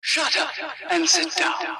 Shut up and sit down.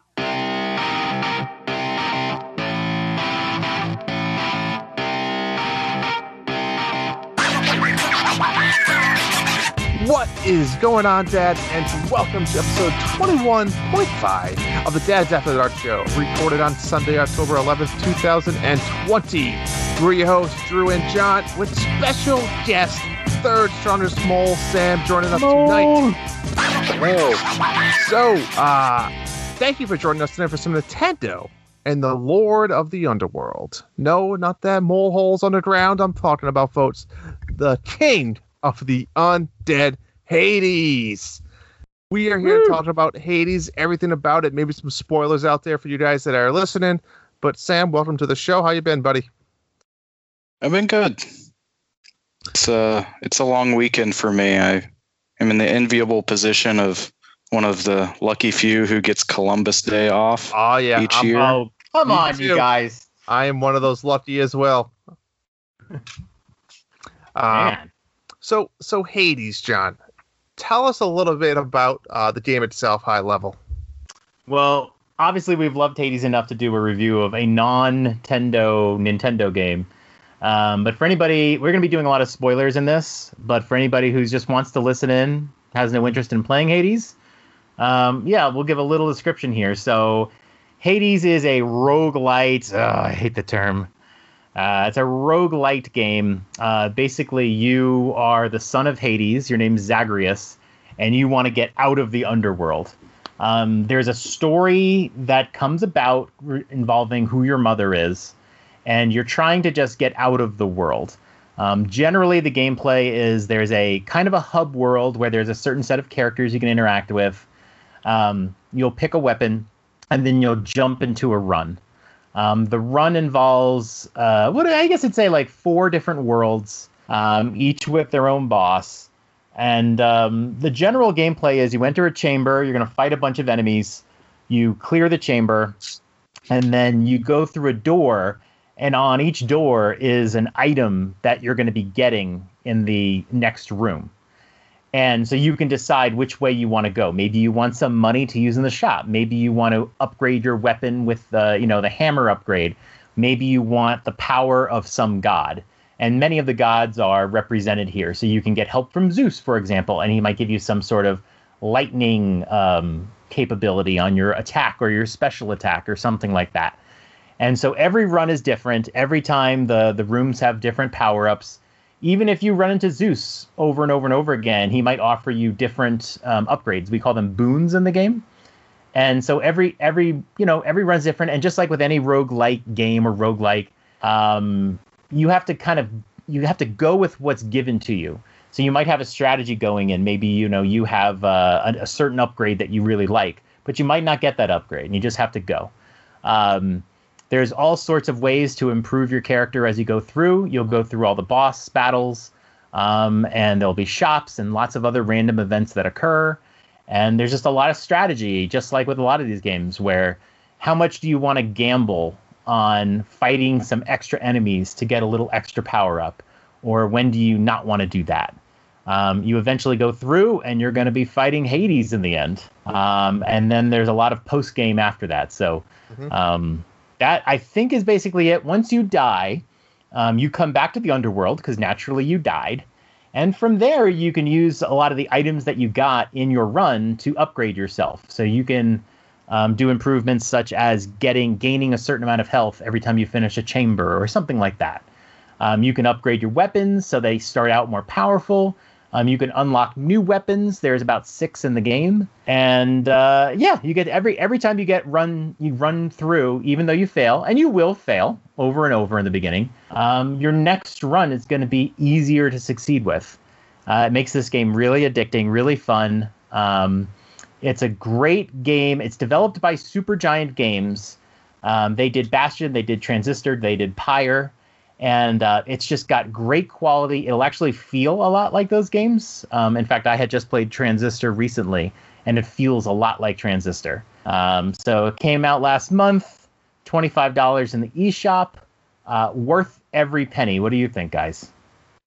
What is going on, Dads? And welcome to episode 21.5 of the Dads After Dark Show, recorded on Sunday, October 11th, 2020. We're your hosts, Drew and John, with special guest, third strongest mole, Sam, joining us tonight. Hello. So, thank you for joining us tonight for some Nintendo and the Lord of the Underworld. No, not that mole holes underground. I'm talking about, folks, the King of the Undead, Hades. We are here to talk about Hades, everything about it, maybe some spoilers out there for you guys that are listening. But Sam, welcome to the show. How you been, buddy? I've been good. It's a long weekend for me. I am in the enviable position of one of the lucky few who gets Columbus Day off each year. Oh, come on, you guys. I am one of those lucky as well. Man. So Hades, John, tell us a little bit about the game itself, high level. Well, obviously we've loved Hades enough to do a review of a Nintendo game. But for anybody, we're going to be doing a lot of spoilers in this, but for anybody who just wants to listen in, has no interest in playing Hades, we'll give a little description here. So Hades is a roguelite. I hate the term. It's a roguelite game. Basically, you are the son of Hades. Your name's Zagreus, and you want to get out of the underworld. There's a story that comes about involving who your mother is, and you're trying to just get out of the world. Generally, the gameplay is there's a kind of a hub world where there's a certain set of characters you can interact with. You'll pick a weapon, and then you'll jump into a run. The run involves, I guess I'd say like 4 different worlds, each with their own boss. And the general gameplay is you enter a chamber, you're going to fight a bunch of enemies, you clear the chamber, and then you go through a door, and on each door is an item that you're going to be getting in the next room. And so you can decide which way you want to go. Maybe you want some money to use in the shop. Maybe you want to upgrade your weapon with the hammer upgrade. Maybe you want the power of some god. And many of the gods are represented here. So you can get help from Zeus, for example, and he might give you some sort of lightning capability on your attack or your special attack or something like that. And so every run is different. Every time the rooms have different power-ups. Even if you run into Zeus over and over and over again, he might offer you different upgrades. We call them boons in the game. And so every run's different. And just like with any roguelike game or roguelike, you have to go with what's given to you. So you might have a strategy going in. Maybe, you have a certain upgrade that you really like, but you might not get that upgrade and you just have to go. There's all sorts of ways to improve your character as you go through. You'll go through all the boss battles, and there'll be shops and lots of other random events that occur. And there's just a lot of strategy, just like with a lot of these games, where how much do you want to gamble on fighting some extra enemies to get a little extra power up? Or when do you not want to do that? You eventually go through, and you're going to be fighting Hades in the end. And then there's a lot of post-game after that. So... that, I think, is basically it. Once you die, you come back to the underworld because naturally you died. And from there, you can use a lot of the items that you got in your run to upgrade yourself. So you can do improvements such as gaining a certain amount of health every time you finish a chamber or something like that. You can upgrade your weapons so they start out more powerful. You can unlock new weapons. There's about 6 in the game. And you get every time you run through, even though you fail, and you will fail over and over in the beginning, your next run is going to be easier to succeed with. It makes this game really addicting, really fun. It's a great game. It's developed by Supergiant Games. They did Bastion, they did Transistor, they did Pyre. And it's just got great quality. It'll actually feel a lot like those games. In fact, I had just played Transistor recently, and it feels a lot like Transistor. So it came out last month, $25 in the eShop. Worth every penny. What do you think, guys?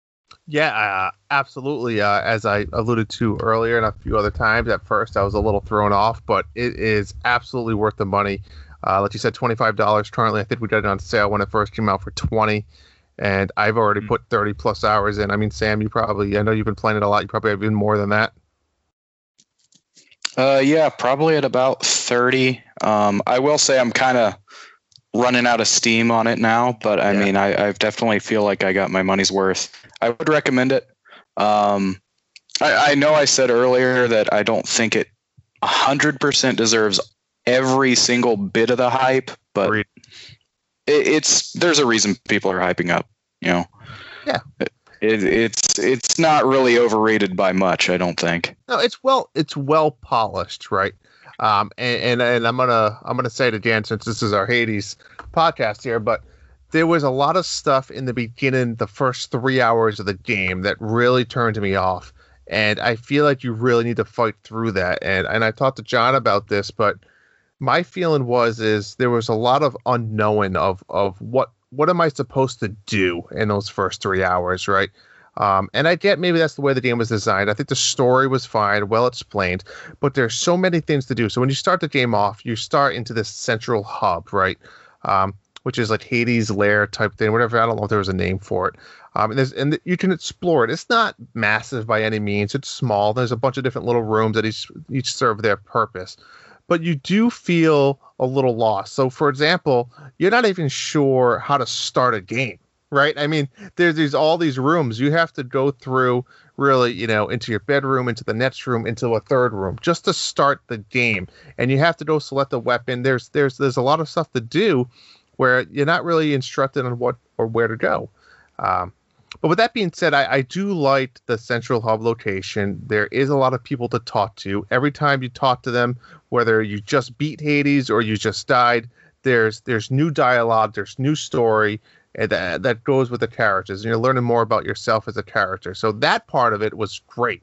Yeah, absolutely. As I alluded to earlier and a few other times, at first I was a little thrown off, but it is absolutely worth the money. Like you said, $25 currently. I think we got it on sale when it first came out for $20, and I've already put 30 plus hours in. I mean, Sam, I know you've been playing it a lot. You probably have even more than that. Yeah, probably at about 30. I will say I'm kind of running out of steam on it now, but I mean, I definitely feel like I got my money's worth. I would recommend it. I know I said earlier that I don't think it 100% deserves every single bit of the hype, but there's a reason people are hyping up, you know. Yeah. It's not really overrated by much, I don't think. No, it's well polished, right? And I'm gonna say to Dan, since this is our Hades podcast here, but there was a lot of stuff in the beginning, the first 3 hours of the game, that really turned me off, and I feel like you really need to fight through that. And I talked to John about this, but my feeling is there was a lot of unknowing of what am I supposed to do in those first 3 hours, right? And I get maybe that's the way the game was designed. I think the story was fine, well explained, but there's so many things to do. So when you start the game off, you start into this central hub, right? Which is like Hades' lair type thing, whatever. I don't know if there was a name for it. And you can explore it. It's not massive by any means. It's small. There's a bunch of different little rooms that each serve their purpose. But you do feel a little lost. So, for example, you're not even sure how to start a game, right? I mean, there's all these rooms. You have to go through really, into your bedroom, into the next room, into a third room, just to start the game. And you have to go select a weapon. There's a lot of stuff to do where you're not really instructed on what or where to go. But with that being said, I do like the central hub location. There is a lot of people to talk to. Every time you talk to them, whether you just beat Hades or you just died, there's new dialogue, there's new story that goes with the characters, and you're learning more about yourself as a character. So that part of it was great.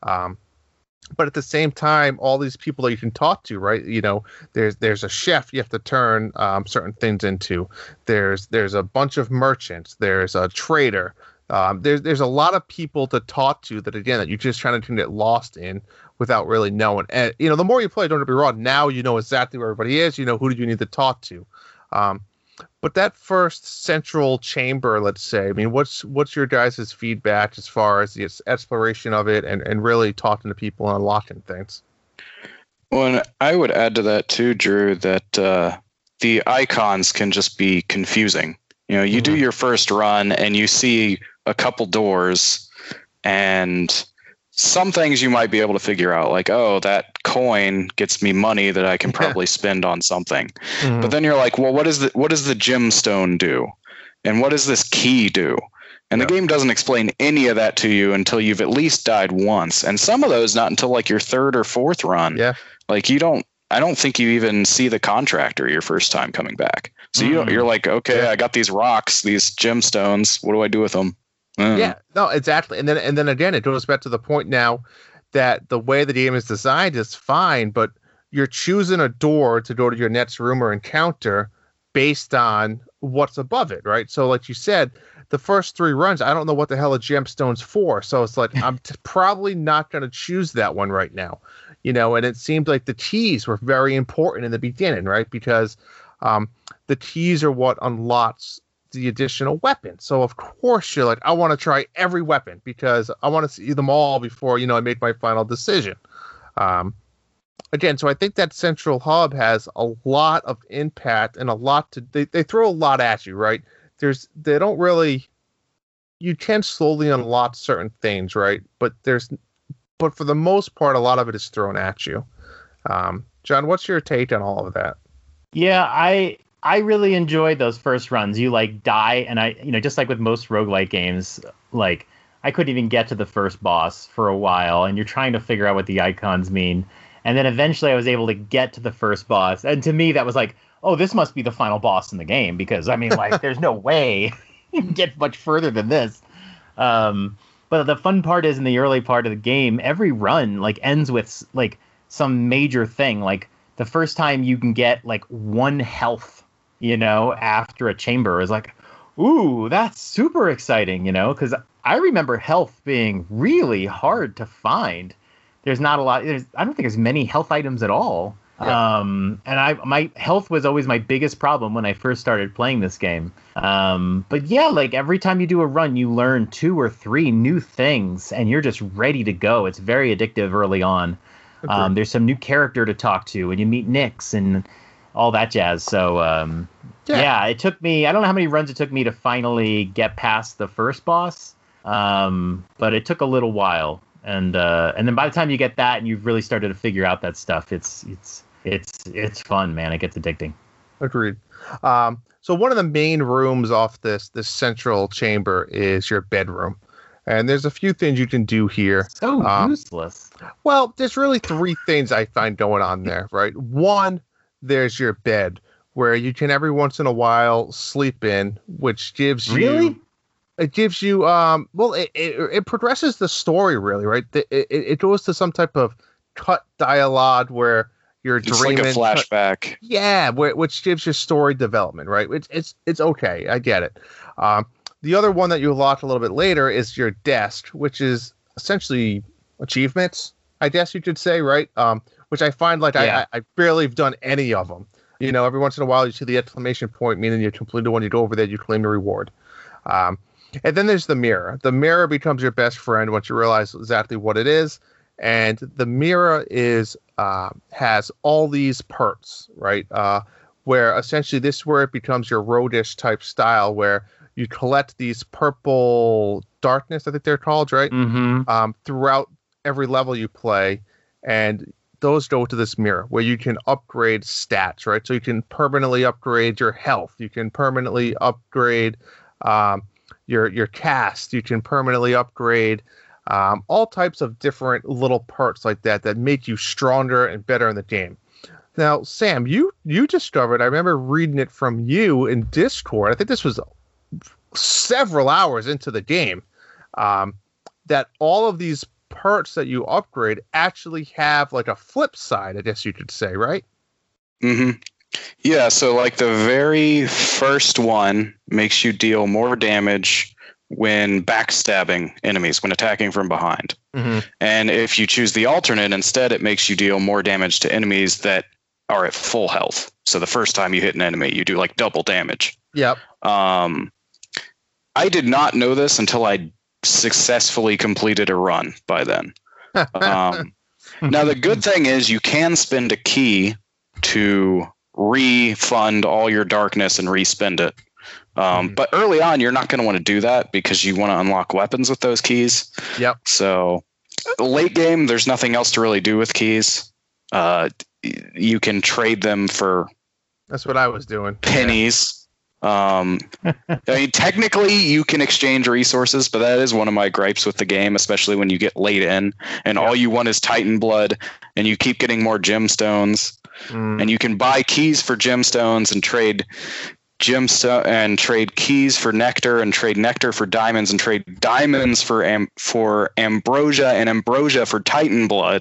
But at the same time, all these people that you can talk to, right? There's a chef you have to turn certain things into. There's a bunch of merchants. There's a trader. There's a lot of people to talk to that you're just trying to get lost in without really knowing. And the more you play, don't get me wrong, now you know exactly where everybody is. Who do you need to talk to. But that first central chamber, let's say, I mean, what's your guys' feedback as far as the exploration of it and really talking to people and unlocking things? Well, and I would add to that too, Drew, that the icons can just be confusing. You do your first run and you see a couple doors, and some things you might be able to figure out, like, oh, that coin gets me money that I can probably spend on something. Mm-hmm. But then you're like, well, what does the gemstone do? And what does this key do? And the game doesn't explain any of that to you until you've at least died once. And some of those not until like your third or fourth run. Yeah. Like I don't think you even see the contractor your first time coming back. So you're like, okay, I got these rocks, these gemstones. What do I do with them? Yeah, no, exactly. And then again, it goes back to the point now that the way the game is designed is fine, but you're choosing a door to go to your next room or encounter based on what's above it, right? So like you said, the first 3 runs, I don't know what the hell a gemstone's for. So it's like, I'm probably not going to choose that one right now, and it seemed like the keys were very important in the beginning, right? Because the keys are what unlocks the additional weapon. So of course you're like, I want to try every weapon because I want to see them all before, I make my final decision. Again, so I think that central hub has a lot of impact and a lot they throw a lot at you, right? You can slowly unlock certain things, right? But for the most part, a lot of it is thrown at you. John, what's your take on all of that? Yeah, I really enjoyed those first runs. You die, and just like with most roguelike games, I couldn't even get to the first boss for a while, and you're trying to figure out what the icons mean. And then eventually I was able to get to the first boss. And to me, that was like, oh, this must be the final boss in the game, because there's no way you can get much further than this. But the fun part is in the early part of the game, every run ends with some major thing. Like the first time you can get 1 health, after a chamber is like, Ooh, that's super exciting, because I remember health being really hard to find. There's not a lot. I don't think there's many health items at all. Yeah. And my health was always my biggest problem when I first started playing this game. But yeah, like every time you do a run, you learn 2 or 3 new things, and you're just ready to go. It's very addictive early on. There's some new character to talk to, and you meet Nyx and all that jazz. So yeah, it took me. I don't know how many runs it took me to finally get past the first boss, but it took a little while. And then by the time you get that and you've really started to figure out that stuff, it's fun, man. It gets addicting. Agreed. So one of the main rooms off this central chamber is your bedroom. And there's a few things you can do here. So useless. Well, there's really 3 things I find going on there, right? One, there's your bed, where you can every once in a while sleep in, which gives you... Really? It gives you, it progresses the story, really, right? It goes to some type of cut dialogue where you're dreaming. It's like a flashback. Yeah, which gives you story development, right? It's okay. I get it. The other one that you unlock a little bit later is your desk, which is essentially achievements, I guess you could say, right? Which I find like I barely have done any of them. Every once in a while you see the exclamation point, meaning you completed one. You go over there, you claim the reward. And then there's the mirror. The mirror becomes your best friend once you realize exactly what it is. And the mirror has all these perks, right? Where essentially this is where it becomes your roguish type style, where you collect these purple darkness, I think they're called, right? Mm-hmm. Throughout every level you play. And those go to this mirror where you can upgrade stats, right? So you can permanently upgrade your health. You can permanently upgrade your cast. You can permanently upgrade all types of different little perks like that make you stronger and better in the game. Now, Sam, you discovered, I remember reading it from you in Discord, I think this was several hours into the game, that all of these perks that you upgrade actually have like a flip side, I guess you could say, right? Mm-hmm. Yeah, so like the very first one makes you deal more damage when backstabbing enemies, when attacking from behind. Mm-hmm. And if you choose the alternate instead, it makes you deal more damage to enemies that are at full health. So the first time you hit an enemy, you do like double damage. Yep. I did not know this until I successfully completed a run by then. Now, the good thing is you can spend a key to refund all your darkness and respend it. But early on, you're not going to want to do that because you want to unlock weapons with those keys. Yep. So late game, there's nothing else to really do with keys. You can trade them for... That's what I was doing. Pennies. I mean, technically, you can exchange resources, but that is one of my gripes with the game, especially when you get late in and all you want is Titan blood and you keep getting more gemstones. And you can buy keys for gemstones and trade keys for nectar and trade nectar for diamonds and trade diamonds for ambrosia and ambrosia for Titan blood.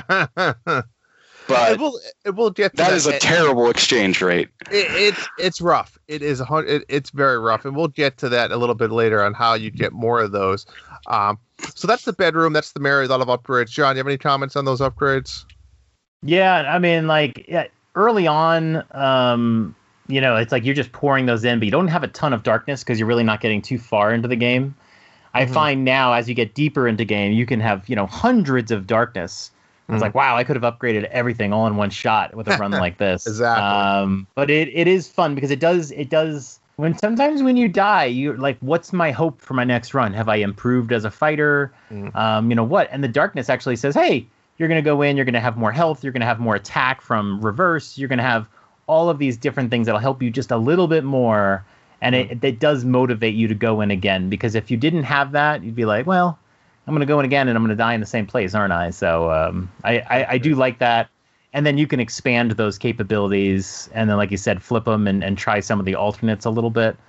But it will get to that is a terrible exchange rate. It's rough. It's very rough, and we'll get to that a little bit later on how you get more of those. So that's the bedroom. That's the mirror. A lot of upgrades. John, you have any comments on those upgrades? Yeah, I mean, early on, it's like you're just pouring those in, but you don't have a ton of darkness because you're really not getting too far into the game. I find now, as you get deeper into game, you can have, hundreds of darkness. It's like, wow, I could have upgraded everything all in one shot with a run like this. Exactly. But it is fun because it does sometimes when you die, you're like, what's my hope for my next run? Have I improved as a fighter? What? And the darkness actually says, hey, you're going to go in, you're going to have more health, you're going to have more attack from reverse, you're going to have all of these different things that'll help you just a little bit more. And it does motivate you to go in again, because if you didn't have that, you'd be like, well, I'm going to go in again and I'm going to die in the same place, aren't I? So I do like that. And then you can expand those capabilities and then, like you said, flip them and try some of the alternates a little bit.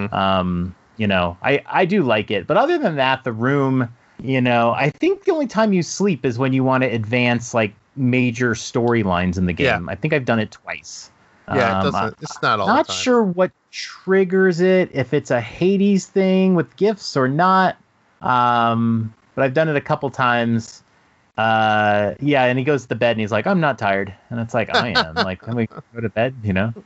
I do like it. But other than that, the room, I think the only time you sleep is when you want to advance like major storylines in the game. Yeah. I think I've done it twice. Yeah, it's not all the time. Not sure what triggers it, if it's a Hades thing with gifts or not. But I've done it a couple times. Yeah, and he goes to bed and he's like, I'm not tired. And it's like, I am. Like, can we go to bed, you know?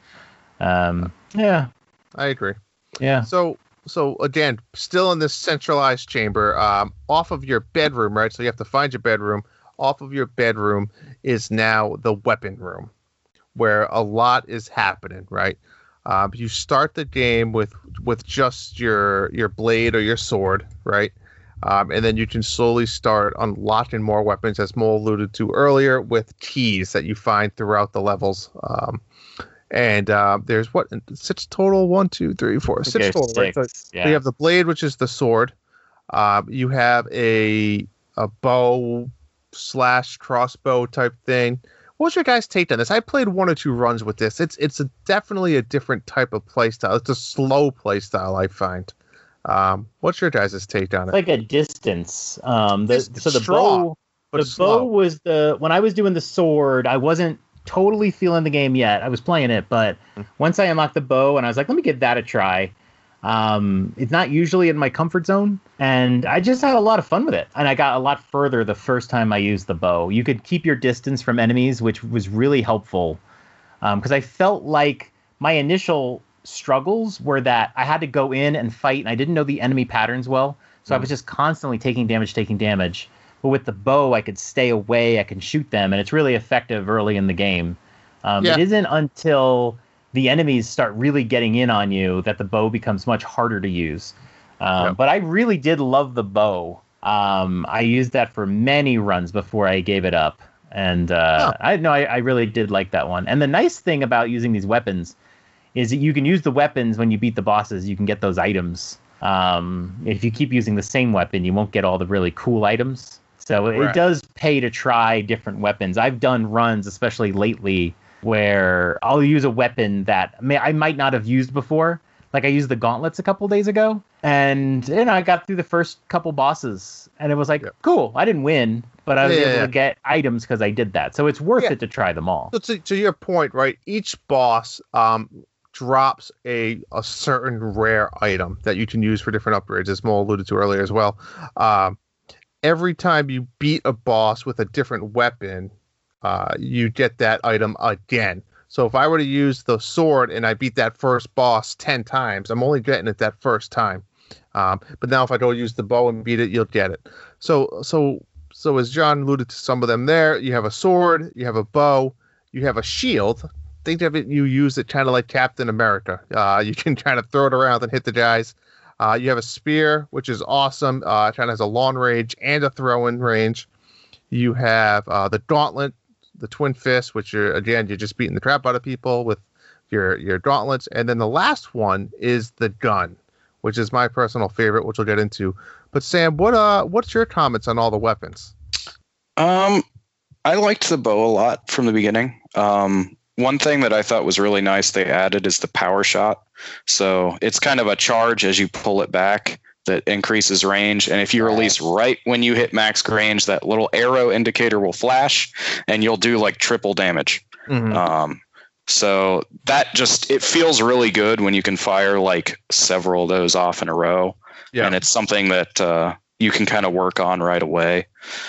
Yeah. I agree. Yeah. So Dan, still in this centralized chamber, off of your bedroom, right? So you have to find your bedroom. Off of your bedroom is now the weapon room, where a lot is happening, right? You start the game with just your blade or your sword, right? And then you can slowly start unlocking more weapons, as Mo alluded to earlier, with keys that you find throughout the levels. And there's six total? 1, 2, 3, 4, 6 total. Right? So you have the blade, which is the sword. You have a bow / crossbow type thing. What's your guys' take on this? I played 1 or 2 runs with this. It's definitely a different type of play style. It's a slow play style, I find. What's your guys' take on it? Like a distance. The bow was when I was doing the sword, I wasn't totally feeling the game yet. I was playing it, but once I unlocked the bow and I was like, let me give that a try. It's not usually in my comfort zone, and I just had a lot of fun with it. And I got a lot further the first time I used the bow. You could keep your distance from enemies, which was really helpful. Because I felt like my initial struggles were that I had to go in and fight, and I didn't know the enemy patterns well. So I was just constantly taking damage. But with the bow, I could stay away, I can shoot them, and it's really effective early in the game. It isn't until the enemies start really getting in on you that the bow becomes much harder to use. But I really did love the bow. I used that for many runs before I gave it up. And I really did like that one. And the nice thing about using these weapons is that you can use the weapons when you beat the bosses. You can get those items. If you keep using the same weapon, you won't get all the really cool items. So it does pay to try different weapons. I've done runs, especially lately, where I'll use a weapon that I might not have used before. Like I used the gauntlets a couple days ago, and I got through the first couple bosses, and it was like, cool. I didn't win, but I was able to get items because I did that. So it's worth it to try them all. So to your point, right? Each boss drops a certain rare item that you can use for different upgrades, as Mo alluded to earlier as well. Every time you beat a boss with a different weapon, you get that item again. So if I were to use the sword and I beat that first boss 10 times, I'm only getting it that first time. But now if I go use the bow and beat it, you'll get it. So as John alluded to some of them there, you have a sword, you have a bow, you have a shield. Think of it, you use it kind of like Captain America. You can kind of throw it around and hit the guys. You have a spear, which is awesome. It kind of has a long range and a throw-in range. You have the gauntlet, the twin fists, which you're just beating the crap out of people with your gauntlets. And then the last one is the gun, which is my personal favorite, which we'll get into. But Sam, what's your comments on all the weapons? I liked the bow a lot from the beginning. One thing that I thought was really nice they added is the power shot. So it's kind of a charge as you pull it back that increases range. And if you release right when you hit max range, that little arrow indicator will flash and you'll do like triple damage. Mm-hmm. So that it feels really good when you can fire like several of those off in a row. Yeah. And it's something that you can kind of work on right away.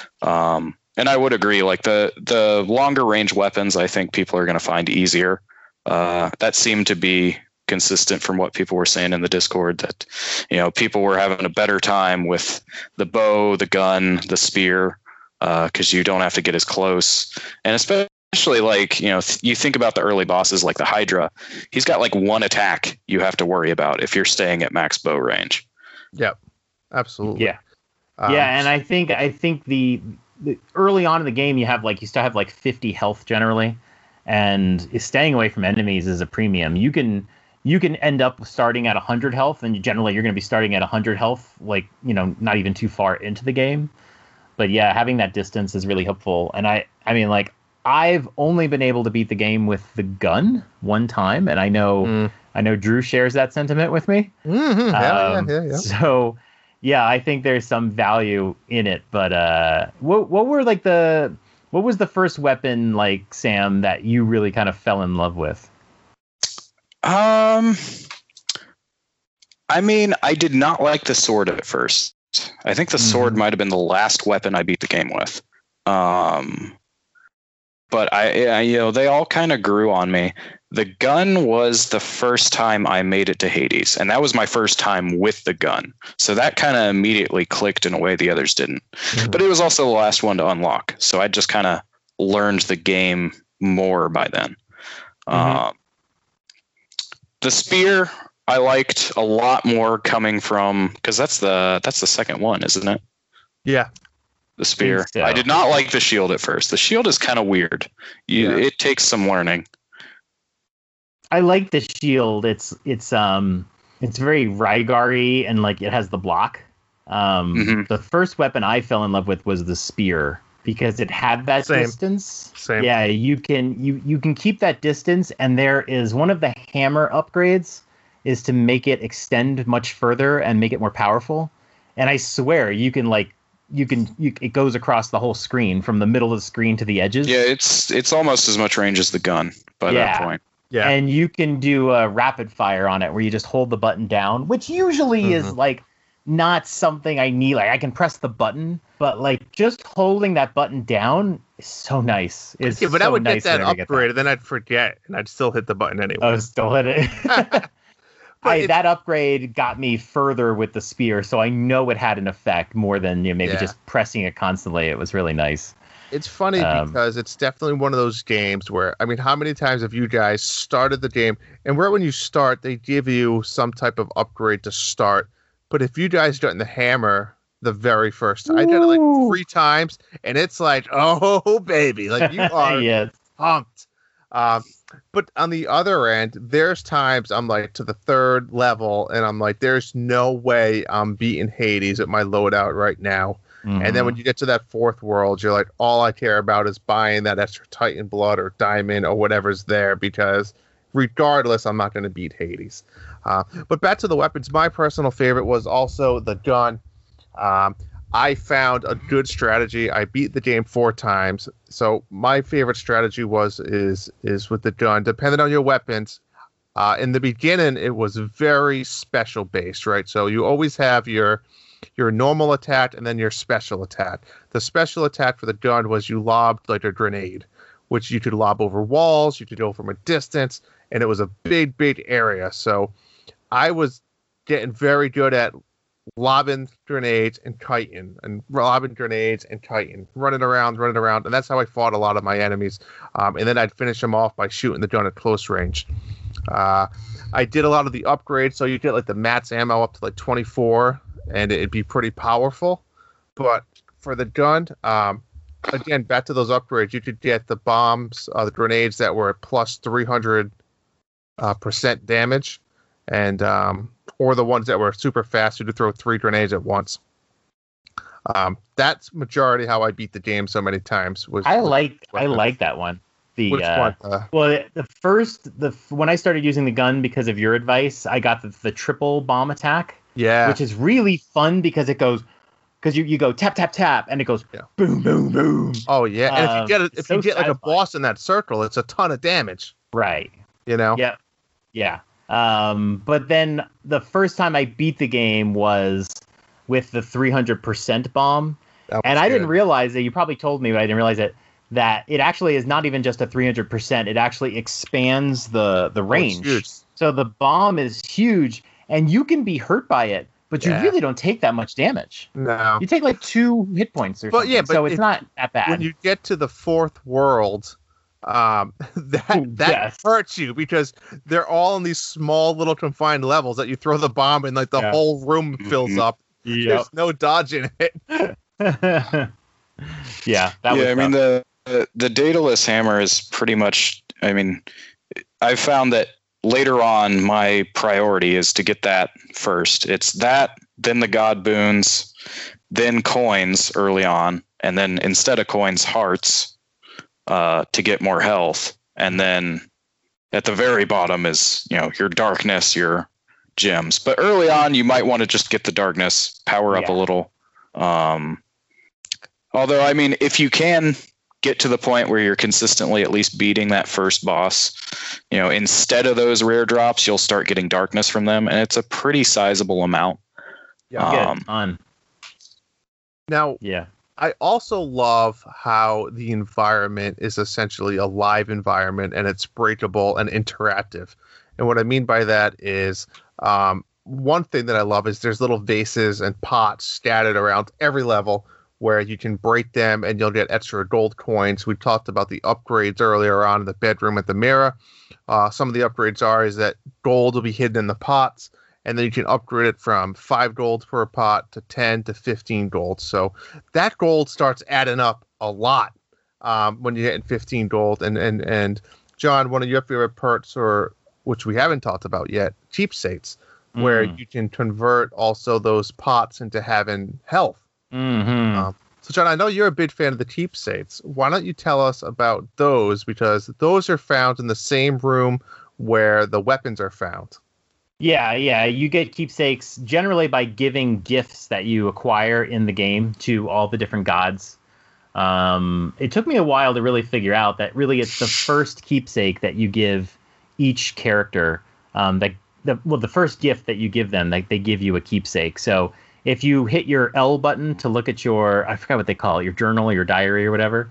And I would agree, like the longer range weapons, I think people are going to find easier. That seemed to be consistent from what people were saying in the Discord, that, people were having a better time with the bow, the gun, the spear, because you don't have to get as close. And especially like, you think about the early bosses like the Hydra, he's got like one attack you have to worry about if you're staying at max bow range. Yep, absolutely. Yeah. And I think the early on in the game, you still have like 50 health generally, and staying away from enemies is a premium. You can end up starting at 100 health, and generally you're going to be starting at 100 health, like, not even too far into the game. But yeah, having that distance is really helpful. And I mean, like, I've only been able to beat the game with the gun one time, and I know Drew shares that sentiment with me. Mm-hmm. Yeah. So yeah, I think there's some value in it, but what was the first weapon, like, Sam, that you really kind of fell in love with? I mean, I did not like the sword at first. I think the sword might have been the last weapon I beat the game with. But I they all kind of grew on me. The gun was the first time I made it to Hades, and that was my first time with the gun. So that kind of immediately clicked in a way the others didn't. But it was also the last one to unlock. So I just kind of learned the game more by then. The spear I liked a lot more coming from, because that's the second one, isn't it? Yeah. The spear. So. I did not like the shield at first. The shield is kind of weird. It takes some learning. I like the shield. It's very Rygar-y, and like it has the block. The first weapon I fell in love with was the spear because it had that distance. Same. Yeah, you can keep that distance, and there is one of the hammer upgrades is to make it extend much further and make it more powerful. And I swear it goes across the whole screen from the middle of the screen to the edges. Yeah, it's almost as much range as the gun by that point. Yeah. And you can do a rapid fire on it where you just hold the button down, which usually is like not something I need. Like I can press the button, but like just holding that button down is so nice. But I would get that upgrade, and then I'd forget, and I'd still hit the button anyway. Oh, still hit it. That upgrade got me further with the spear, so I know it had an effect more than maybe just pressing it constantly. It was really nice. It's funny because it's definitely one of those games where, I mean, how many times have you guys started the game, and right when you start, they give you some type of upgrade to start. But if you guys done the hammer the very first time, I did it like 3 times, and it's like, oh, baby, like you are pumped. But on the other end, there's times I'm like to the 3rd level, and I'm like, there's no way I'm beating Hades at my loadout right now. And then when you get to that 4th world, you're like, all I care about is buying that extra Titan blood or diamond or whatever's there, because regardless, I'm not going to beat Hades. But back to the weapons, my personal favorite was also the gun. I found a good strategy. I beat the game 4 times. So my favorite strategy is with the gun, depending on your weapons. In the beginning, it was very special based, right? So you always have your normal attack and then your special attack. The special attack for the gun was you lobbed like a grenade, which you could lob over walls, you could go from a distance, and it was a big, big area. So I was getting very good at lobbing grenades and kiting, and lobbing grenades and kiting, running around, and that's how I fought a lot of my enemies. And then I'd finish them off by shooting the gun at close range. I did a lot of the upgrades, so you get like the max ammo up to like 24, and it'd be pretty powerful. But for the gun, again, back to those upgrades, you could get the bombs, the grenades that were at plus 300% damage, and or the ones that were super fast, you could throw 3 grenades at once. That's majority how I beat the game so many times. I like that one. Which one? When I started using the gun because of your advice, I got the triple bomb attack. Yeah, which is really fun because it goes, because you go tap tap tap and it goes boom boom boom. Oh yeah, and if you get like a boss in that circle, it's a ton of damage. Right. You know. Yeah. But then the first time I beat the game was with the 300% bomb, and I didn't realize that. You probably told me, but I didn't realize that it actually is not even just a 300%. It actually expands the range. Huge. So the bomb is huge, and you can be hurt by it, but you really don't take that much damage. No. You take like 2 hit points or something. So it's not that bad. When you get to the 4th world, that hurts you because they're all in these small little confined levels that you throw the bomb and like the whole room fills up. There's no dodging it. Yeah, that was I mean, the Daedalus hammer is pretty much, I mean, I found that later on my priority is to get that first. It's that, then the god boons, then coins early on, and then instead of coins, hearts to get more health. And then at the very bottom is, your darkness, your gems. But early on, you might want to just get the darkness, power up a little. Although, I mean, if you can get to the point where you're consistently at least beating that first boss, instead of those rare drops, you'll start getting darkness from them, and it's a pretty sizable amount. Yeah. Now, I also love how the environment is essentially a live environment, and it's breakable and interactive. And what I mean by that is, one thing that I love is there's little vases and pots scattered around every level where you can break them and you'll get extra gold coins. We talked about the upgrades earlier on in the bedroom at the mirror. Some of the upgrades is that gold will be hidden in the pots, and then you can upgrade it from 5 gold per pot to 10 to 15 gold. So that gold starts adding up a lot when you get 15 gold. And John, one of your favorite perks, or which we haven't talked about yet, keepsakes, where you can convert also those pots into having health. So, John, I know you're a big fan of the keepsakes. Why don't you tell us about those? Because those are found in the same room where the weapons are found. Yeah. You get keepsakes generally by giving gifts that you acquire in the game to all the different gods. It took me a while to really figure out that really it's the first keepsake that you give each character. The first gift that you give them, they give you a keepsake. So if you hit your L button to look at I forgot what they call it, your journal, your diary or whatever,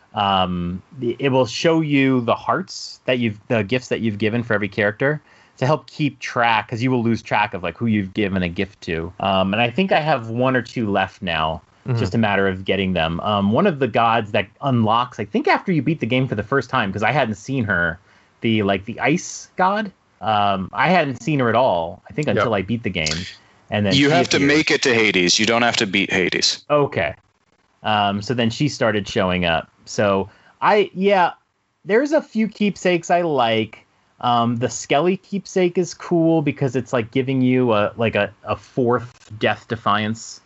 it will show you the hearts the gifts that you've given for every character to help keep track, because you will lose track of like who you've given a gift to. And I think I have 1 or 2 left now. It's just a matter of getting them. One of the gods that unlocks, I think after you beat the game for the first time, because I hadn't seen her, the ice god. I hadn't seen her at all, I think, until I beat the game. And then you have to make it to Hades. You don't have to beat Hades. Okay. So then she started showing up. So there's a few keepsakes I like. The Skelly keepsake is cool because it's like giving you a 4th death defiance.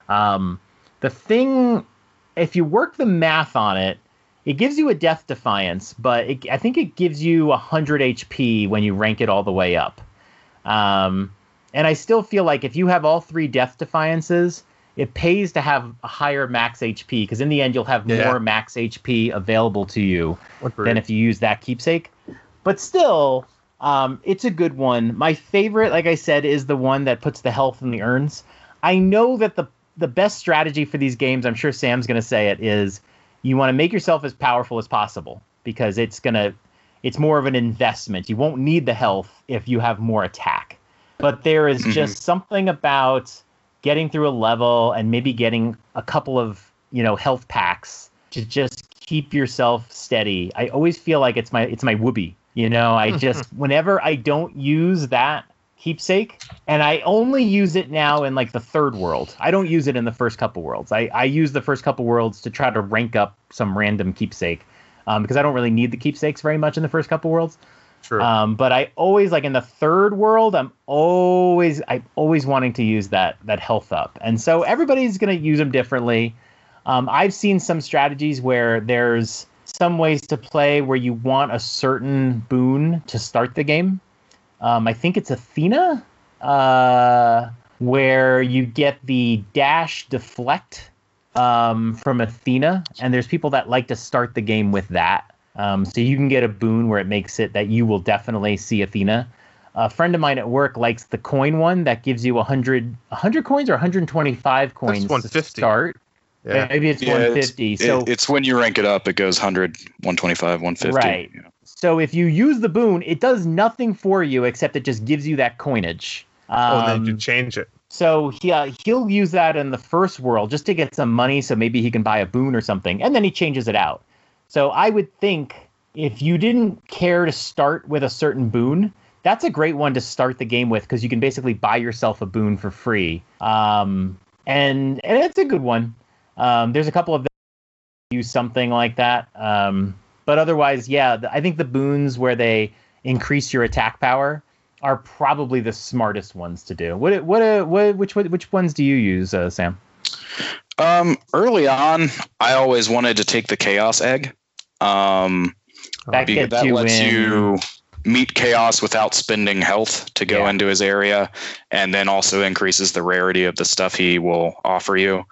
The thing, if you work the math on it, it gives you a death defiance, but I think it gives you 100 HP when you rank it all the way up. And I still feel like if you have all 3 death defiances, it pays to have a higher max HP, because in the end you'll have more max HP available to you than if you use that keepsake. But still, it's a good one. My favorite, like I said, is the one that puts the health in the urns. I know that the best strategy for these games, I'm sure Sam's going to say it, is you want to make yourself as powerful as possible, because it's more of an investment. You won't need the health if you have more attack. But there is just something about getting through a level and maybe getting a couple of, health packs to just keep yourself steady. I always feel like it's my whoopee. I just, whenever I don't use that keepsake, and I only use it now in like the 3rd world. I don't use it in the first couple worlds. I use the first couple worlds to try to rank up some random keepsake, because I don't really need the keepsakes very much in the first couple worlds. True. But I always, like in the 3rd world, I'm always wanting to use that health up. And so everybody's going to use them differently. I've seen some strategies where there's some ways to play where you want a certain boon to start the game. I think it's Athena, where you get the dash deflect from Athena. And there's people that like to start the game with that. So you can get a boon where it makes it that you will definitely see Athena. A friend of mine at work likes the coin one that gives you 100 coins or 125 coins to start. Yeah. Maybe it's 150. It's when you rank it up, it goes 100, 125, 150. Right. Yeah. So if you use the boon, it does nothing for you except it just gives you that coinage. Then you change it. So he'll use that in the first world just to get some money, so maybe he can buy a boon or something, and then he changes it out. So I would think if you didn't care to start with a certain boon, that's a great one to start the game with, because you can basically buy yourself a boon for free. And it's a good one. There's a couple of them that use something like that. But otherwise, I think the boons where they increase your attack power are probably the smartest ones to do. Which ones do you use, Sam? Early on, I always wanted to take the Chaos Egg. That lets you meet Chaos without spending health to go into his area, and then also increases the rarity of the stuff he will offer you.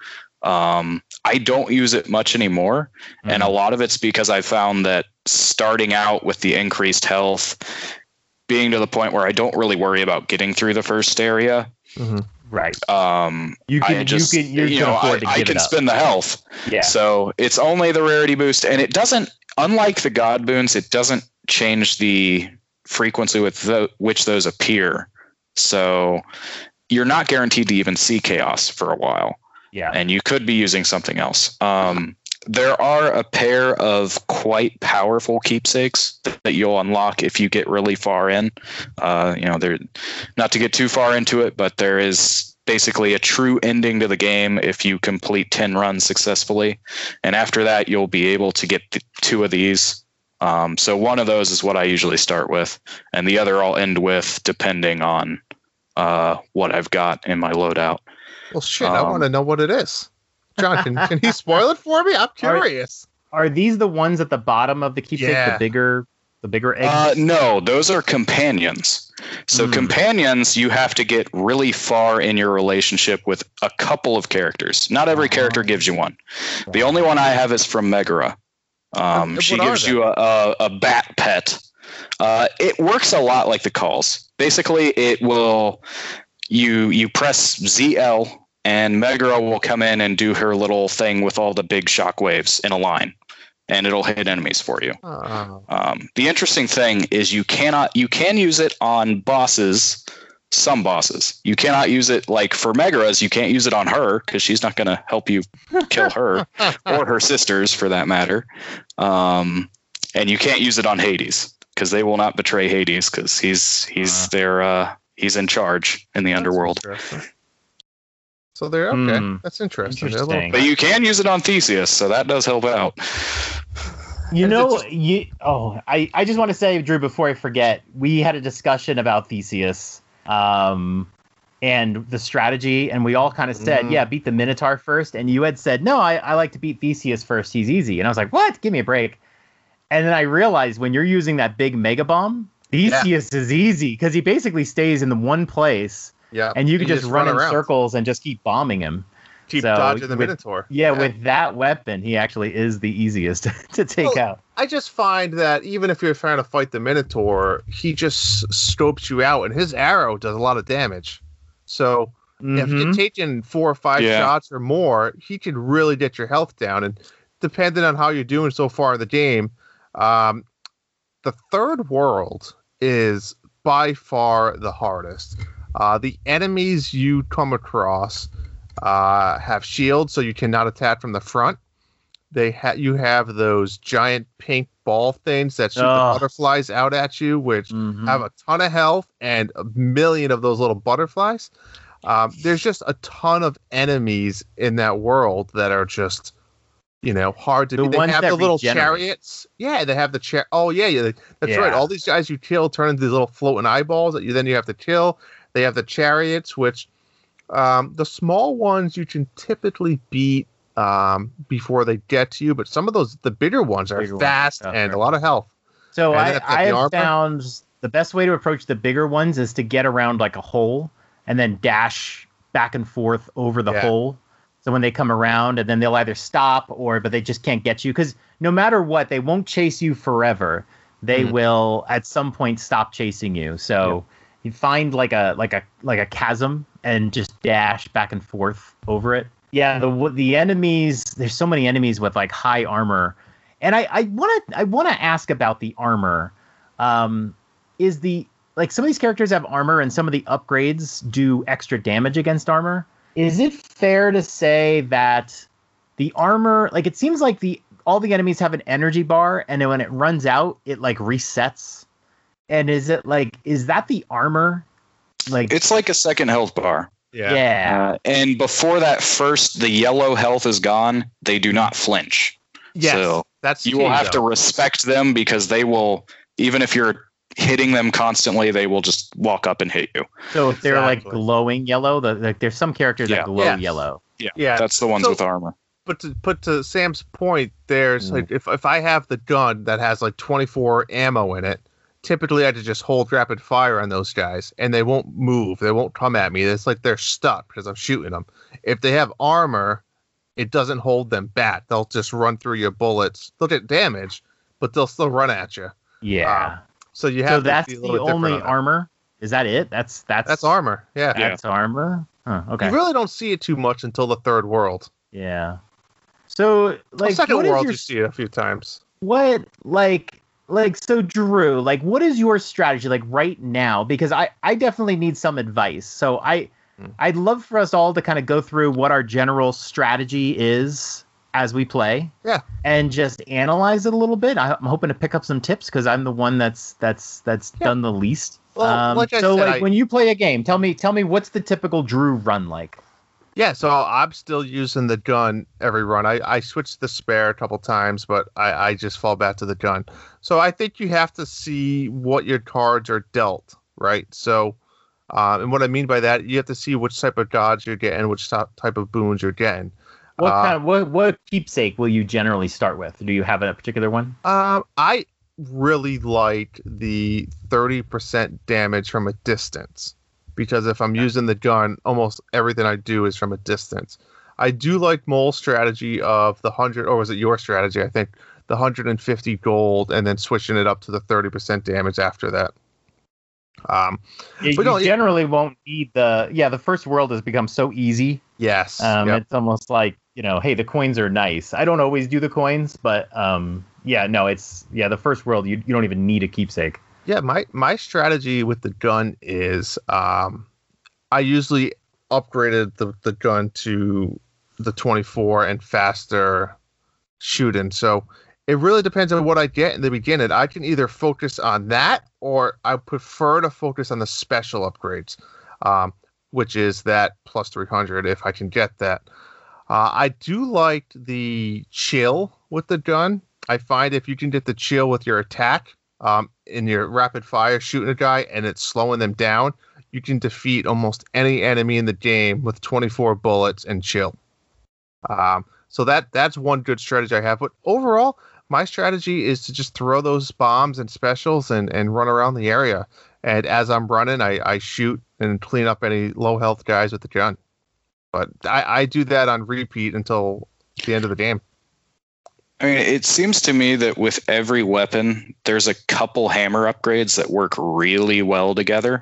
I don't use it much anymore. And a lot of it's because I found that starting out with the increased health, being to the point where I don't really worry about getting through the first area. Right. You can spend the health. Yeah. So it's only the rarity boost, and it doesn't, unlike the God boons, it doesn't change the frequency with which those appear. So you're not guaranteed to even see chaos for a while. Yeah. And you could be using something else. There are a pair of quite powerful keepsakes that you'll unlock if you get really far in. They're not to get too far into it, but there is basically a true ending to the game if you complete 10 runs successfully. And after that, you'll be able to get 2 of these. So one of those is what I usually start with, and the other I'll end with depending on what I've got in my loadout. Well, shit, I want to know what it is. John, can he spoil it for me? I'm curious. Are these the ones at the bottom of the keepsake? Yeah. The bigger eggs? No, those are companions. So companions, you have to get really far in your relationship with a couple of characters. Not every character gives you one. Right. The only one I have is from Megara. She gives you a bat pet. It works a lot like the calls. Basically, it will you press ZL and Megara will come in and do her little thing with all the big shockwaves in a line, and it'll hit enemies for you. The interesting thing is you can use it on bosses, some bosses. You cannot use it, like for Megara's, you can't use it on her because she's not going to help you kill her or her sisters for that matter. And you can't use it on Hades because they will not betray Hades because he's in charge in the underworld. So they're okay. That's interesting. But you can use it on Theseus, so that does help out. I just want to say, Drew, before I forget, we had a discussion about Theseus and the strategy, and we all kind of said, beat the Minotaur first, and you had said, no, I like to beat Theseus first. He's easy. And I was like, what? Give me a break. And then I realized when you're using that big Mega Bomb, Theseus is easy because he basically stays in the one place. Yeah, and you can just run in circles and just keep bombing him. Keep dodging the Minotaur. Yeah, with that weapon, he actually is the easiest to take out. I just find that even if you're trying to fight the Minotaur, he just scopes you out, and his arrow does a lot of damage. So if you're taking 4 or 5 shots or more, he can really get your health down. And depending on how you're doing so far in the game, the third world is by far the hardest. The enemies you come across have shields, so you cannot attack from the front. You have those giant pink ball things that shoot the butterflies out at you, which have a ton of health and a million of those little butterflies. There's just a ton of enemies in that world that are just, hard to. They have the little chariots. Yeah, they have the chariot. Oh yeah, that's right. All these guys you kill turn into these little floating eyeballs that you have to kill. They have the chariots, which the small ones you can typically beat before they get to you, but some of the bigger ones are fast and a lot of health. So I have found the best way to approach the bigger ones is to get around like a hole and then dash back and forth over the hole. So when they come around, and then they'll either stop but they just can't get you, because no matter what, they won't chase you forever. They will at some point stop chasing you. So. You find like a chasm and just dash back and forth over it. Yeah, the enemies. There's so many enemies with like high armor, and I want to ask about the armor. Is some of these characters have armor, and some of the upgrades do extra damage against armor? Is it fair to say that the armor, like it seems like all the enemies have an energy bar, and then when it runs out, it like resets? And is that the armor? Like it's like a second health bar. Yeah. And before that the yellow health is gone, they do not flinch. Yes, so that's you will have to respect them, because they will, even if you're hitting them constantly, they will just walk up and hit you. So if they're like glowing yellow, there's some characters that glow yellow. Yeah, that's the ones with armor. But to Sam's point, there's like if I have the gun that has like 24 ammo in it, typically I have to just hold rapid fire on those guys, and they won't move. They won't come at me. It's like they're stuck because I'm shooting them. If they have armor, it doesn't hold them back. They'll just run through your bullets. They'll get damaged, but they'll still run at you. Yeah. So you have So that's to be a the little bit only different on that. armor. Is that it? That's armor. Yeah. That's armor. Huh, okay. You really don't see it too much until the third world. Yeah. So like, Second what is world, your you see it a few times. what like so Drew, like what is your strategy like right now? Because I definitely need some advice. So I'd love for us all to kind of go through what our general strategy is as we play. Yeah. And just analyze it a little bit. I'm hoping to pick up some tips because I'm the one that's done the least. Well, like I so said, like when you play a game, tell me what's the typical Drew run like? Yeah, so I'm still using the gun every run. I switched the spare a couple times, but I just fall back to the gun. So I think you have to see what your cards are dealt, right? So, and what I mean by that, you have to see which type of gods you're getting, which type of boons you're getting. What keepsake will you generally start with? Do you have a particular one? I really like the 30% damage from a distance. Because if I'm using the gun, almost everything I do is from a distance. I do like Mole's strategy of the 100, or was it your strategy? I think the 150 gold and then switching it up to the 30% damage after that. You generally won't need the first world has become so easy. Yes. It's almost like, hey, the coins are nice. I don't always do the coins, but the first world, you don't even need a keepsake. Yeah, my strategy with the gun is I usually upgraded the gun to the 24 and faster shooting. So it really depends on what I get in the beginning. I can either focus on that or I prefer to focus on the special upgrades, which is that plus 300 if I can get that. I do like the chill with the gun. I find if you can get the chill with your attack, in your rapid fire shooting a guy and it's slowing them down, you can defeat almost any enemy in the game with 24 bullets and chill. So that's one good strategy I have. But overall, my strategy is to just throw those bombs and specials and run around the area. And as I'm running, I shoot and clean up any low health guys with the gun. But I do that on repeat until the end of the game. I mean, it seems to me that with every weapon, there's a couple hammer upgrades that work really well together.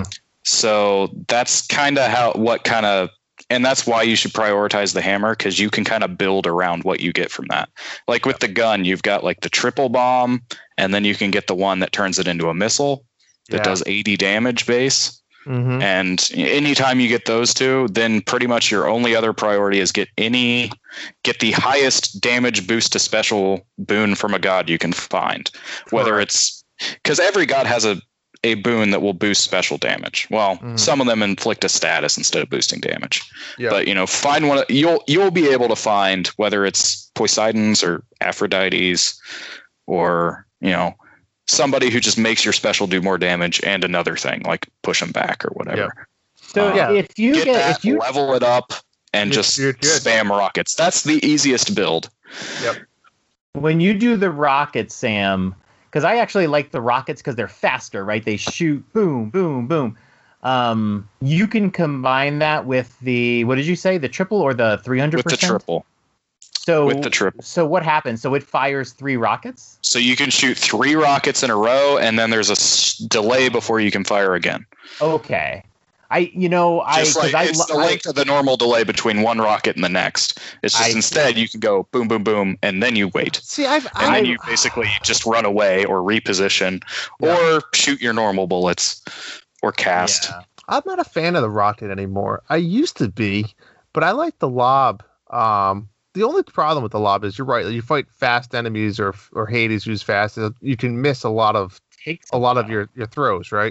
So that's kind of and that's why you should prioritize the hammer, because you can kind of build around what you get from that. Like with the gun, you've got like the triple bomb, and then you can get the one that turns it into a missile that does 80 damage base. Mm-hmm. And anytime you get those two, then pretty much your only other priority is get the highest damage boost to special boon from a god you can find. Whether it's because every god has a boon that will boost special damage. Well, some of them inflict a status instead of boosting damage. Yep. But find one. You'll be able to find whether it's Poseidon's or Aphrodite's or somebody who just makes your special do more damage and another thing like push them back or whatever. Yep. So if you level it up and just spam rockets, that's the easiest build. Yep. When you do the rockets, Sam, because I actually like the rockets because they're faster, right? They shoot boom, boom, boom. You can combine that with the, what did you say? The triple or the 300%? With the triple. With the triple. So what happens? So it fires 3 rockets? So you can shoot 3 rockets in a row, and then there's a delay before you can fire again. Okay. It's the length of the normal delay between one rocket and the next. It's just instead you can go boom, boom, boom, and then you wait. Then you basically just run away or reposition or shoot your normal bullets or cast. Yeah. I'm not a fan of the rocket anymore. I used to be, but I like the lob. The only problem with the lob is you're right. You fight fast enemies or Hades who's fast. You can miss a lot of your throws, right?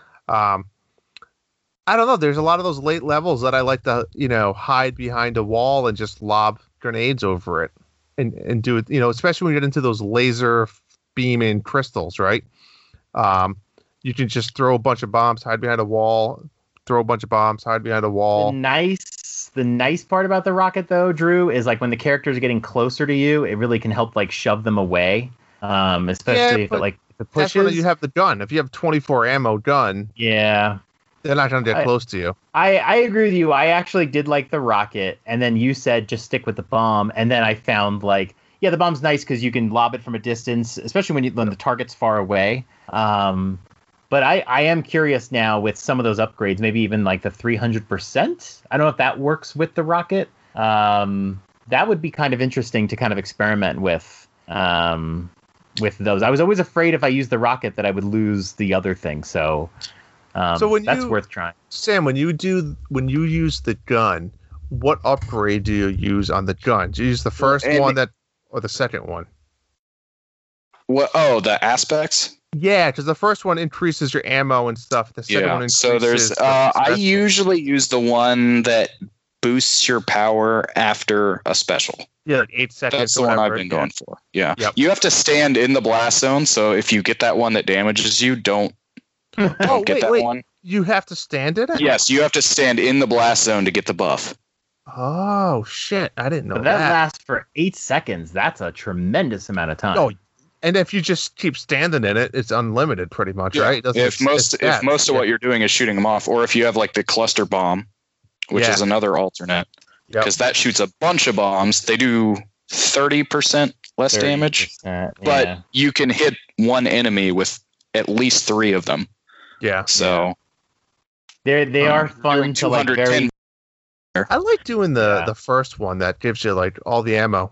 I don't know. There's a lot of those late levels that I like to, hide behind a wall and just lob grenades over it and do it, especially when you get into those laser beaming crystals, right? You can just throw a bunch of bombs, hide behind a wall, throw a bunch of bombs, hide behind a wall. The nice part about the rocket, though, Drew, is like when the characters are getting closer to you, it really can help like shove them away. Especially if it pushes. That's when you have the gun. If you have 24 ammo gun. Yeah. They're not going to get close to you. I agree with you. I actually did like the rocket, and then you said just stick with the bomb, and then I found like, yeah, the bomb's nice because you can lob it from a distance, especially when the target's far away. But I am curious now with some of those upgrades, maybe even like the 300%. I don't know if that works with the rocket. That would be kind of interesting to kind of experiment with those. I was always afraid if I used the rocket that I would lose the other thing. So that's worth trying. Sam, when you use the gun, what upgrade do you use on the gun? Do you use the first one or the second one? What? Oh, the aspects? Yeah, because the first one increases your ammo and stuff. The second one increases. So there's. I usually use the one that boosts your power after a special. Yeah, like 8 seconds. That's the one I've been going for. Yeah. Yep. You have to stand in the blast zone, so if you get that one that damages you, don't get that one. You have to stand in it? Yes, you have to stand in the blast zone to get the buff. Oh, shit. I didn't know that. That lasts for 8 seconds. That's a tremendous amount of time. Oh, and if you just keep standing in it, it's unlimited pretty much, right? If most of what you're doing is shooting them off, or if you have like the cluster bomb, which is another alternate, because that shoots a bunch of bombs. They do 30% less damage, but you can hit one enemy with at least 3 of them. Yeah. So they are fun to like very. I like doing the first one that gives you like all the ammo.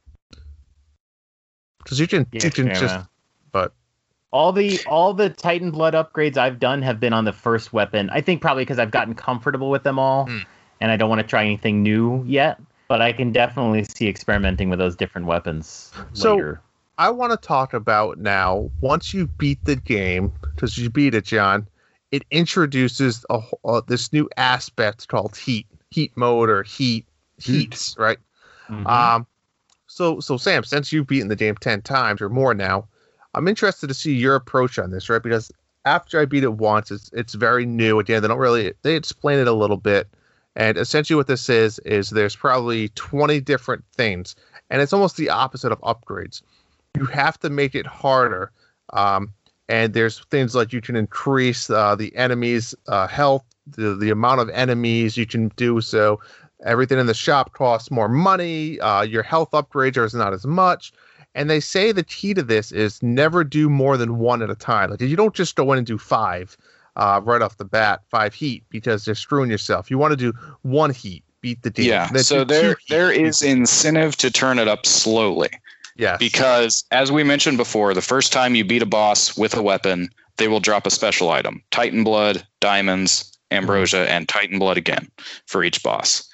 Because you can just, but all the Titan Blood upgrades I've done have been on the first weapon. I think probably because I've gotten comfortable with them all, and I don't want to try anything new yet. But I can definitely see experimenting with those different weapons later. I want to talk about now. Once you beat the game, because you beat it, John, it introduces this new aspect called heat mode or heats, right? Mm-hmm. So Sam, since you've beaten the game 10 times or more now, I'm interested to see your approach on this, right? Because after I beat it once, it's very new. Again, they explain it a little bit. And essentially what this is there's probably 20 different things. And it's almost the opposite of upgrades. You have to make it harder. And there's things like you can increase the enemy's health, the amount of enemies you can do so. Everything in the shop costs more money. Your health upgrades are not as much. And they say the key to this is never do more than 1 at a time. Like you don't just go in and do 5 right off the bat, 5 heat, because you're screwing yourself. You want to do 1 heat, beat the game. Yeah, so there is incentive to turn it up slowly. Yes. Because as we mentioned before, the first time you beat a boss with a weapon, they will drop a special item. Titan Blood, Diamonds, Ambrosia, and Titan Blood again for each boss.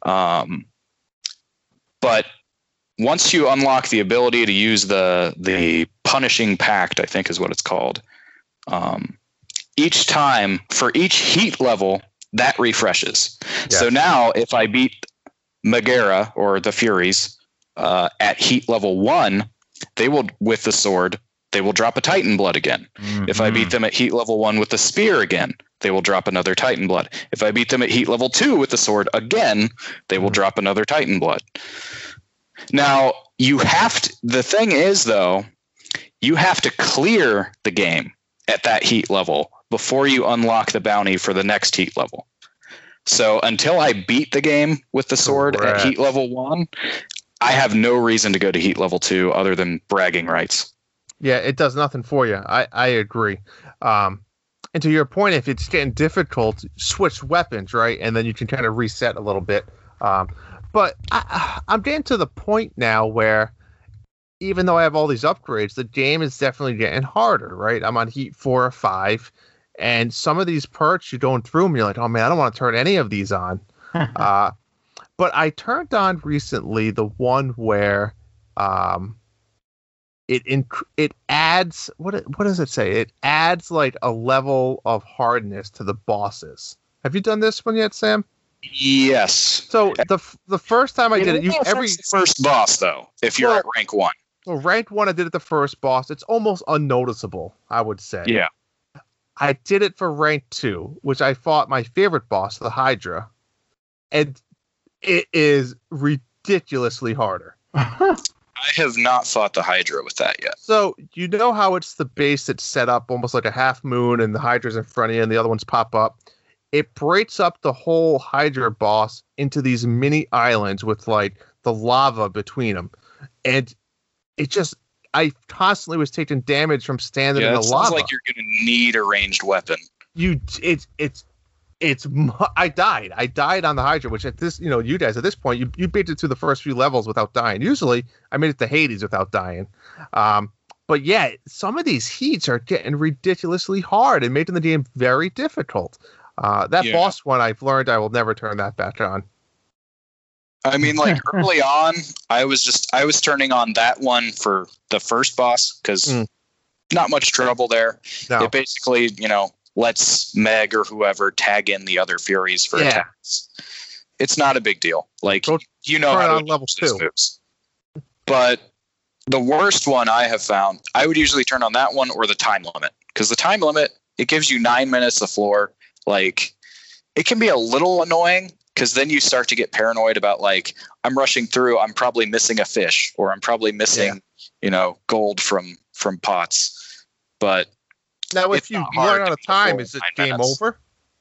But once you unlock the ability to use the Punishing Pact, I think is what it's called, each time for each heat level, that refreshes. Yes. So now if I beat Megara or the Furies at heat level 1, they will, with the sword, they will drop a Titan Blood again. Mm-hmm. If I beat them at heat level 1 with the spear again, they will drop another Titan Blood. If I beat them at heat level 2 with the sword again, they will drop another Titan Blood. Now, the thing is, though, you have to clear the game at that heat level before you unlock the bounty for the next heat level. So until I beat the game with the sword at heat level 1, I have no reason to go to heat level 2 other than bragging rights. Yeah, it does nothing for you. I agree. And to your point, if it's getting difficult, switch weapons, right? And then you can kind of reset a little bit. But I'm getting to the point now where even though I have all these upgrades, the game is definitely getting harder, right? I'm on heat 4 or 5. And some of these perks, you're going through them, you're like, oh, man, I don't want to turn any of these on. But I turned on recently the one where it adds, what does it say? It adds like a level of hardness to the bosses. Have you done this one yet, Sam? Yes. So the first time I did it, every first boss though, if you're at rank 1. Well, rank 1, I did it the first boss. It's almost unnoticeable, I would say. Yeah. I did it for rank 2, which I fought my favorite boss, the Hydra, and it is ridiculously harder. I have not fought the Hydra with that yet. So you know how it's the base that's set up almost like a half moon, and the Hydra's in front of you, and the other ones pop up. it breaks up the whole Hydra boss into these mini islands with like the lava between them, and it just I constantly was taking damage from standing in the lava. Sounds like you're gonna need a ranged weapon. I died on the Hydra, which at this, you guys at this point, you beat it through the first few levels without dying. Usually I made it to Hades without dying. But yeah, some of these heats are getting ridiculously hard and making the game very difficult. That boss one, I've learned I will never turn that back on. I mean, like early on, I was turning on that one for the first boss because not much trouble there. No. It basically, lets Meg or whoever tag in the other Furies for attacks. It's not a big deal. Like, how to level 2 moves. But the worst one I have found, I would usually turn on that one or the time limit. Because the time limit, it gives you 9 minutes of floor. Like, it can be a little annoying because then you start to get paranoid about, like, I'm rushing through, I'm probably missing a fish, or I'm probably missing, gold from pots. But now, if you run out of time, is it game over?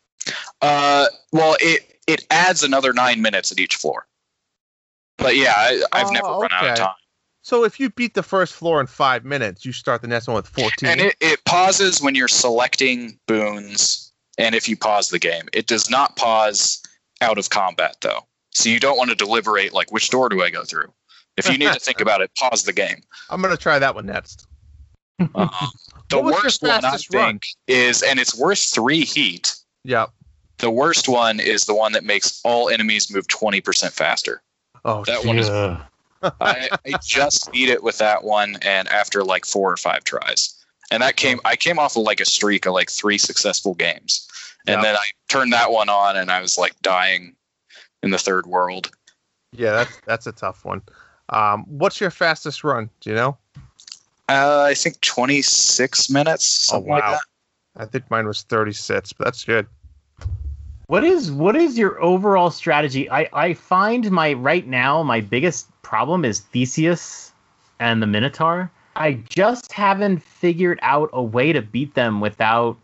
Well, it adds another 9 minutes at each floor. But yeah, I've never run out of time. So if you beat the first floor in 5 minutes, you start the next one with 14. And it pauses when you're selecting boons, and if you pause the game. It does not pause out of combat, though. So you don't want to deliberate, like, which door do I go through? If you need to think about it, pause the game. I'm going to try that one next. The worst one, I think, is, and it's worth 3 heat. Yep. The worst one is the one that makes all enemies move 20% faster. Oh, that one is. I just beat it with that one, and after like 4 or 5 tries, and I came off of like a streak of like 3 successful games, and then I turned that one on, and I was like dying in the third world. Yeah, that's a tough one. What's your fastest run? Do you know? I think 26 minutes. Something like that. I think mine was 36, but that's good. What is your overall strategy? I find right now my biggest problem is Theseus and the Minotaur. I just haven't figured out a way to beat them without,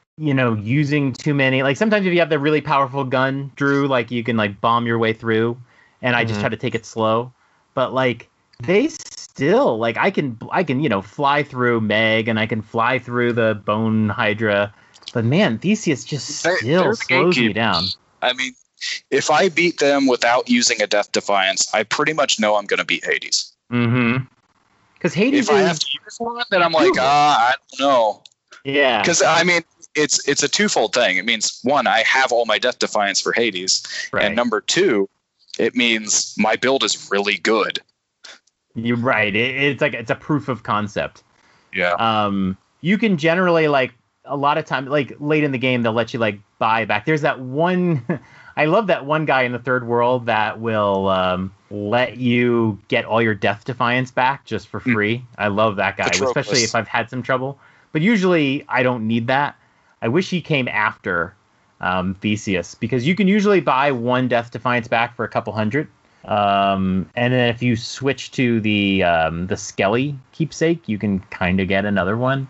using too many. Like sometimes if you have the really powerful gun, Drew, like you can like bomb your way through, and I just try to take it slow. But like they still like I can fly through Meg and I can fly through the Bone Hydra. But man, Theseus just still slows me down. I mean, if I beat them without using a Death Defiance, I pretty much know I'm going to beat Hades. Mm-hmm. Because Hades, if I have to use one, then I'm like, I don't know. Yeah. Because I mean, it's a twofold thing. It means one, I have all my Death Defiance for Hades, and number 2, it means my build is really good. You're right. It's a proof of concept. Yeah. You can generally like. A lot of time, like late in the game, they'll let you like buy back. There's that one. I love that one guy in the third world that will let you get all your Death Defiance back just for free. I love that guy, especially if I've had some trouble. But usually I don't need that. I wish he came after Theseus, because you can usually buy 1 Death Defiance back for a couple hundred. And then if you switch to the Skelly keepsake, you can kind of get another one.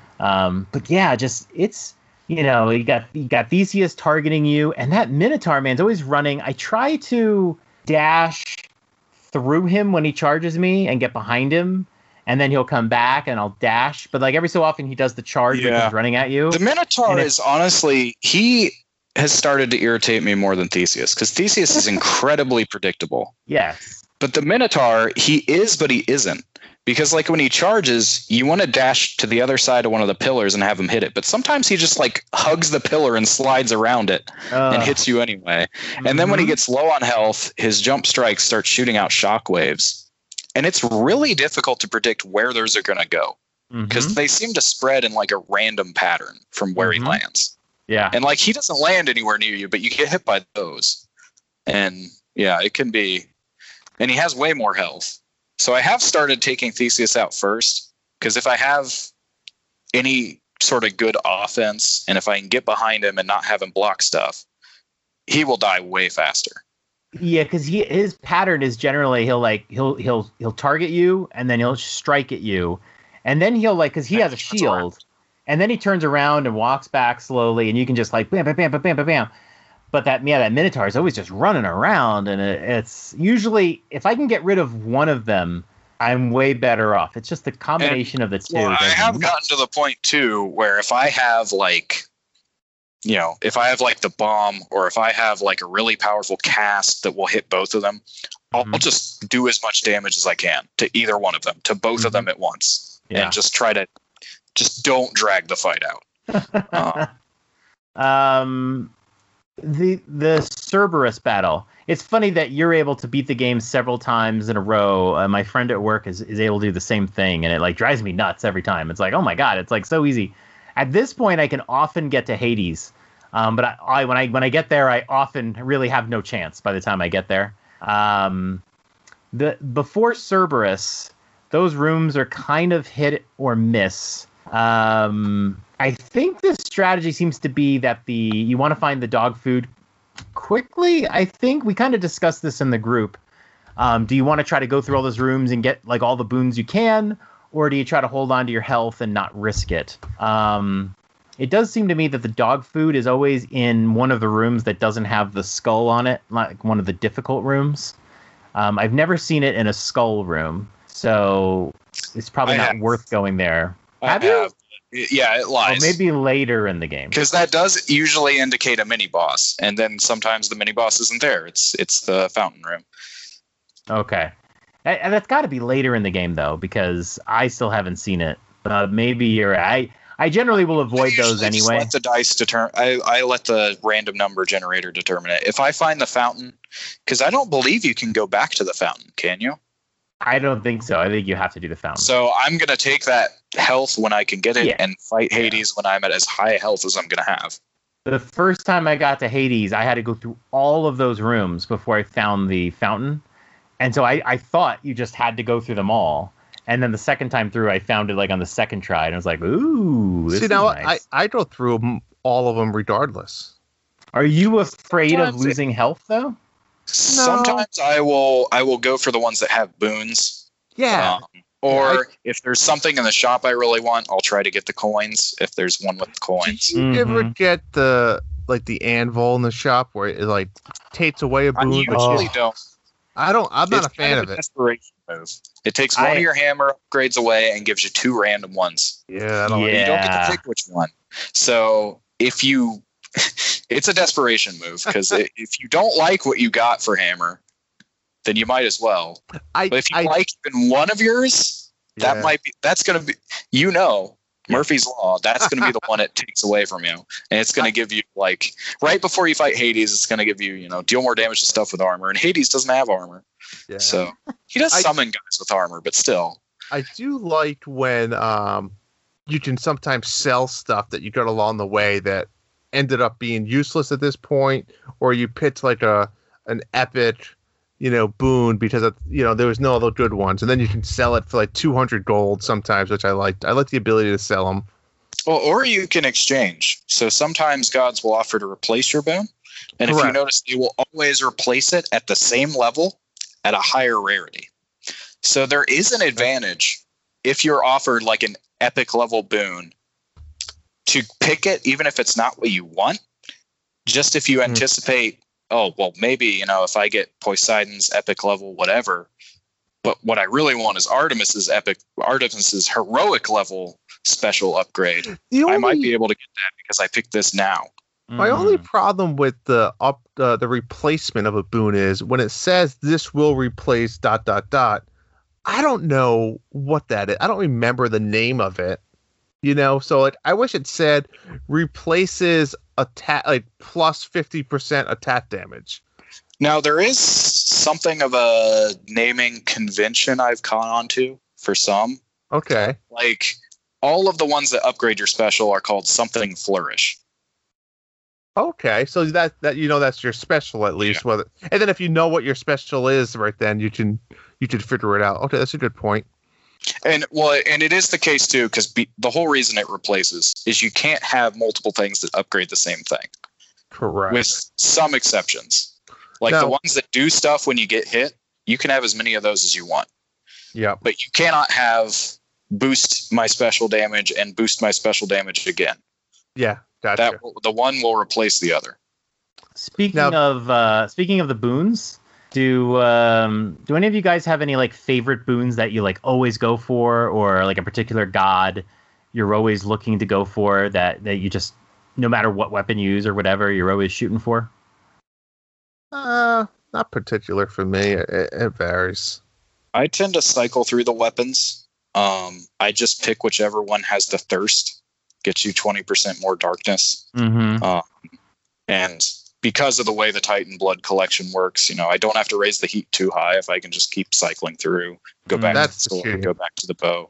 But yeah, just it's you got Theseus targeting you, and that Minotaur man's always running. I try to dash through him when he charges me and get behind him, and then he'll come back and I'll dash. But like every so often he does the charge because he's running at you. The Minotaur is honestly, he has started to irritate me more than Theseus, because Theseus is incredibly predictable. Yes. But the Minotaur, he is, but he isn't. Because like when he charges, you want to dash to the other side of one of the pillars and have him hit it. But sometimes he just like hugs the pillar and slides around it and hits you anyway. And then when he gets low on health, his jump strikes start shooting out shockwaves. And it's really difficult to predict where those are going to go, because they seem to spread in like a random pattern from where he lands. Yeah. And like he doesn't land anywhere near you, but you get hit by those. And yeah, it can be. And he has way more health. So I have started taking Theseus out first, because if I have any sort of good offense, and if I can get behind him and not have him block stuff, he will die way faster. Yeah, because his pattern is generally he'll target you and then he'll strike at you, and then he'll like, because he has a shield, And then he turns around and walks back slowly, and you can just like bam, bam, bam, bam, bam, bam, bam. But that Minotaur is always just running around, and it's usually, if I can get rid of one of them, I'm way better off. It's just the combination of the two. Well, I have gotten to the point too where if I have like, if I have like the bomb, or if I have like a really powerful cast that will hit both of them, I'll just do as much damage as I can to either one of them, to both of them at once, and just try to don't drag the fight out. The Cerberus battle. It's funny that you're able to beat the game several times in a row. My friend at work is able to do the same thing, and it like drives me nuts every time. It's like, oh my god, it's like so easy. At this point, I can often get to Hades, but when I get there, I often really have no chance by the time I get there. Before Cerberus, those rooms are kind of hit or miss. I think the strategy seems to be that you want to find the dog food quickly. I think we kind of discussed this in the group. Do you want to try to go through all those rooms and get like all the boons you can, or do you try to hold on to your health and not risk it? It does seem to me that the dog food is always in one of the rooms that doesn't have the skull on it, like one of the difficult rooms. I've never seen it in a skull room, so it's probably not worth going there. Have you? Yeah, it lies. Oh, maybe later in the game. Because that does usually indicate a mini boss, and then sometimes the mini boss isn't there. It's the fountain room. Okay, and that's got to be later in the game though, because I still haven't seen it. Maybe you're right. I generally will avoid those anyway. Let the dice determine. I let the random number generator determine it. If I find the fountain, because I don't believe you can go back to the fountain, can you? I don't think so. I think you have to do the fountain. So I'm going to take that health when I can get it and fight Hades when I'm at as high health as I'm going to have. The first time I got to Hades, I had to go through all of those rooms before I found the fountain. And so I thought you just had to go through them all. And then the second time through, I found it like on the second try. And I was like, ooh, this is nice. I go through all of them regardless. Are you afraid of losing health, though? Sometimes I will go for the ones that have boons. Yeah. If there's something in the shop I really want, I'll try to get the coins if there's one with the coins. Did you ever get the anvil in the shop where it like takes away a boon? I usually don't. I'm not a fan of it. Desperation move. It takes one of your hammer upgrades away and gives you 2 random ones. Yeah, you don't get to pick which one. So if you it's a desperation move, because if you don't like what you got for hammer, then you might as well. But if you like even one of yours, that's going to be, Murphy's Law, that's going to be the one it takes away from you. And it's going to give you, like, right before you fight Hades, it's going to give you, deal more damage to stuff with armor. And Hades doesn't have armor. Yeah. So he does summon guys with armor, but still. I do like when you can sometimes sell stuff that you got along the way that ended up being useless at this point, or you picked like an epic, boon because there was no other good ones, and then you can sell it for like 200 gold sometimes, which I liked. I like the ability to sell them. Well, or you can exchange. So sometimes gods will offer to replace your boon, and if you notice, they will always replace it at the same level at a higher rarity. So there is an advantage if you're offered like an epic level boon to pick it, even if it's not what you want. Just if you anticipate, maybe, if I get Poseidon's epic level, whatever, but what I really want is Artemis's heroic level special upgrade. I might be able to get that because I picked this now. My only problem with the replacement of a boon is when it says this will replace ... I don't know what that is. I don't remember the name of it. So like I wish it said replaces attack, like plus 50% attack damage. Now there is something of a naming convention I've caught on to for some. Okay. Like all of the ones that upgrade your special are called something flourish. Okay, so that's your special at least. Yeah. And then if you know what your special is right then you can figure it out. Okay, that's a good point. And it is the case too, because the whole reason it replaces is you can't have multiple things that upgrade the same thing. Correct. With some exceptions, like the ones that do stuff when you get hit, you can have as many of those as you want. Yeah. But you cannot have boost my special damage and boost my special damage again. Yeah, gotcha. The one will replace the other. Speaking of the boons, do any of you guys have any like favorite boons that you like always go for, or like a particular god you're always looking to go for that you just, no matter what weapon you use or whatever, you're always shooting for? Not particular for me. It varies. I tend to cycle through the weapons. I just pick whichever one has the thirst, gets you 20% more darkness. Mm-hmm. And because of the way the Titan blood collection works, I don't have to raise the heat too high if I can just keep cycling through, go back to the sword, go back to the bow.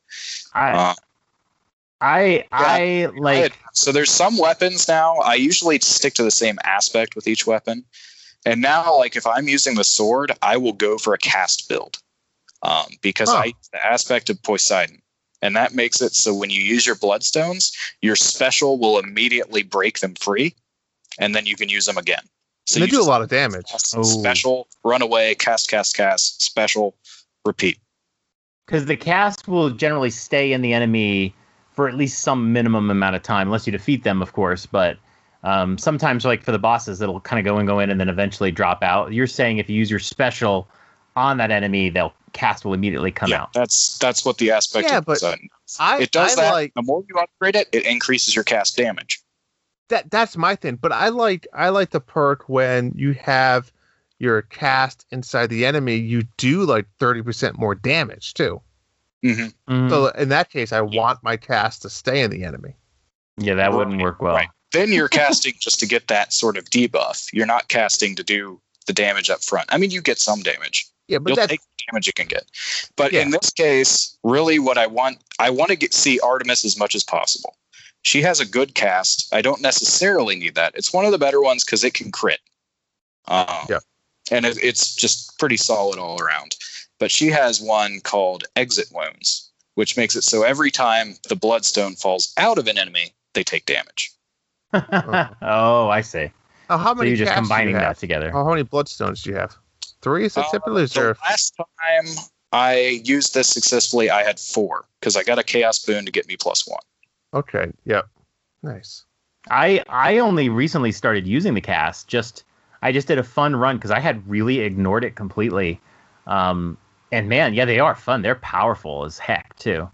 So there's some weapons now. I usually stick to the same aspect with each weapon. And now, like if I'm using the sword, I will go for a cast build because I use the aspect of Poseidon. And that makes it so when you use your bloodstones, your special will immediately break them free. And then you can use them again. So they do a lot of damage. Special, run away, cast, special, repeat. Because the cast will generally stay in the enemy for at least some minimum amount of time, unless you defeat them, of course. But sometimes, like for the bosses, it'll kind of go in and then eventually drop out. You're saying if you use your special on that enemy, cast will immediately come out. That's what the aspect of Poseidon does. It does that. The more you upgrade it, it increases your cast damage. That's my thing, but I like the perk when you have your cast inside the enemy, you do like 30% more damage too. Mm-hmm. Mm-hmm. So in that case, I want my cast to stay in the enemy. Yeah, that wouldn't work well. Right. Then you're casting just to get that sort of debuff. You're not casting to do the damage up front. I mean, you get some damage. Yeah, but you'll take the damage you can get. But in this case, really what I want to see Artemis as much as possible. She has a good cast. I don't necessarily need that. It's one of the better ones because it can crit. And it's just pretty solid all around. But she has one called Exit Wounds, which makes it so every time the bloodstone falls out of an enemy, they take damage. Oh, I see. How many? So you're just combining that together. How many bloodstones do you have? 3? Is it typically? The last time I used this successfully, I had 4 because I got a chaos boon to get me +1. Okay. Yep. Nice. I only recently started using the cast. I just did a fun run because I had really ignored it completely. And man, yeah, they are fun. They're powerful as heck too.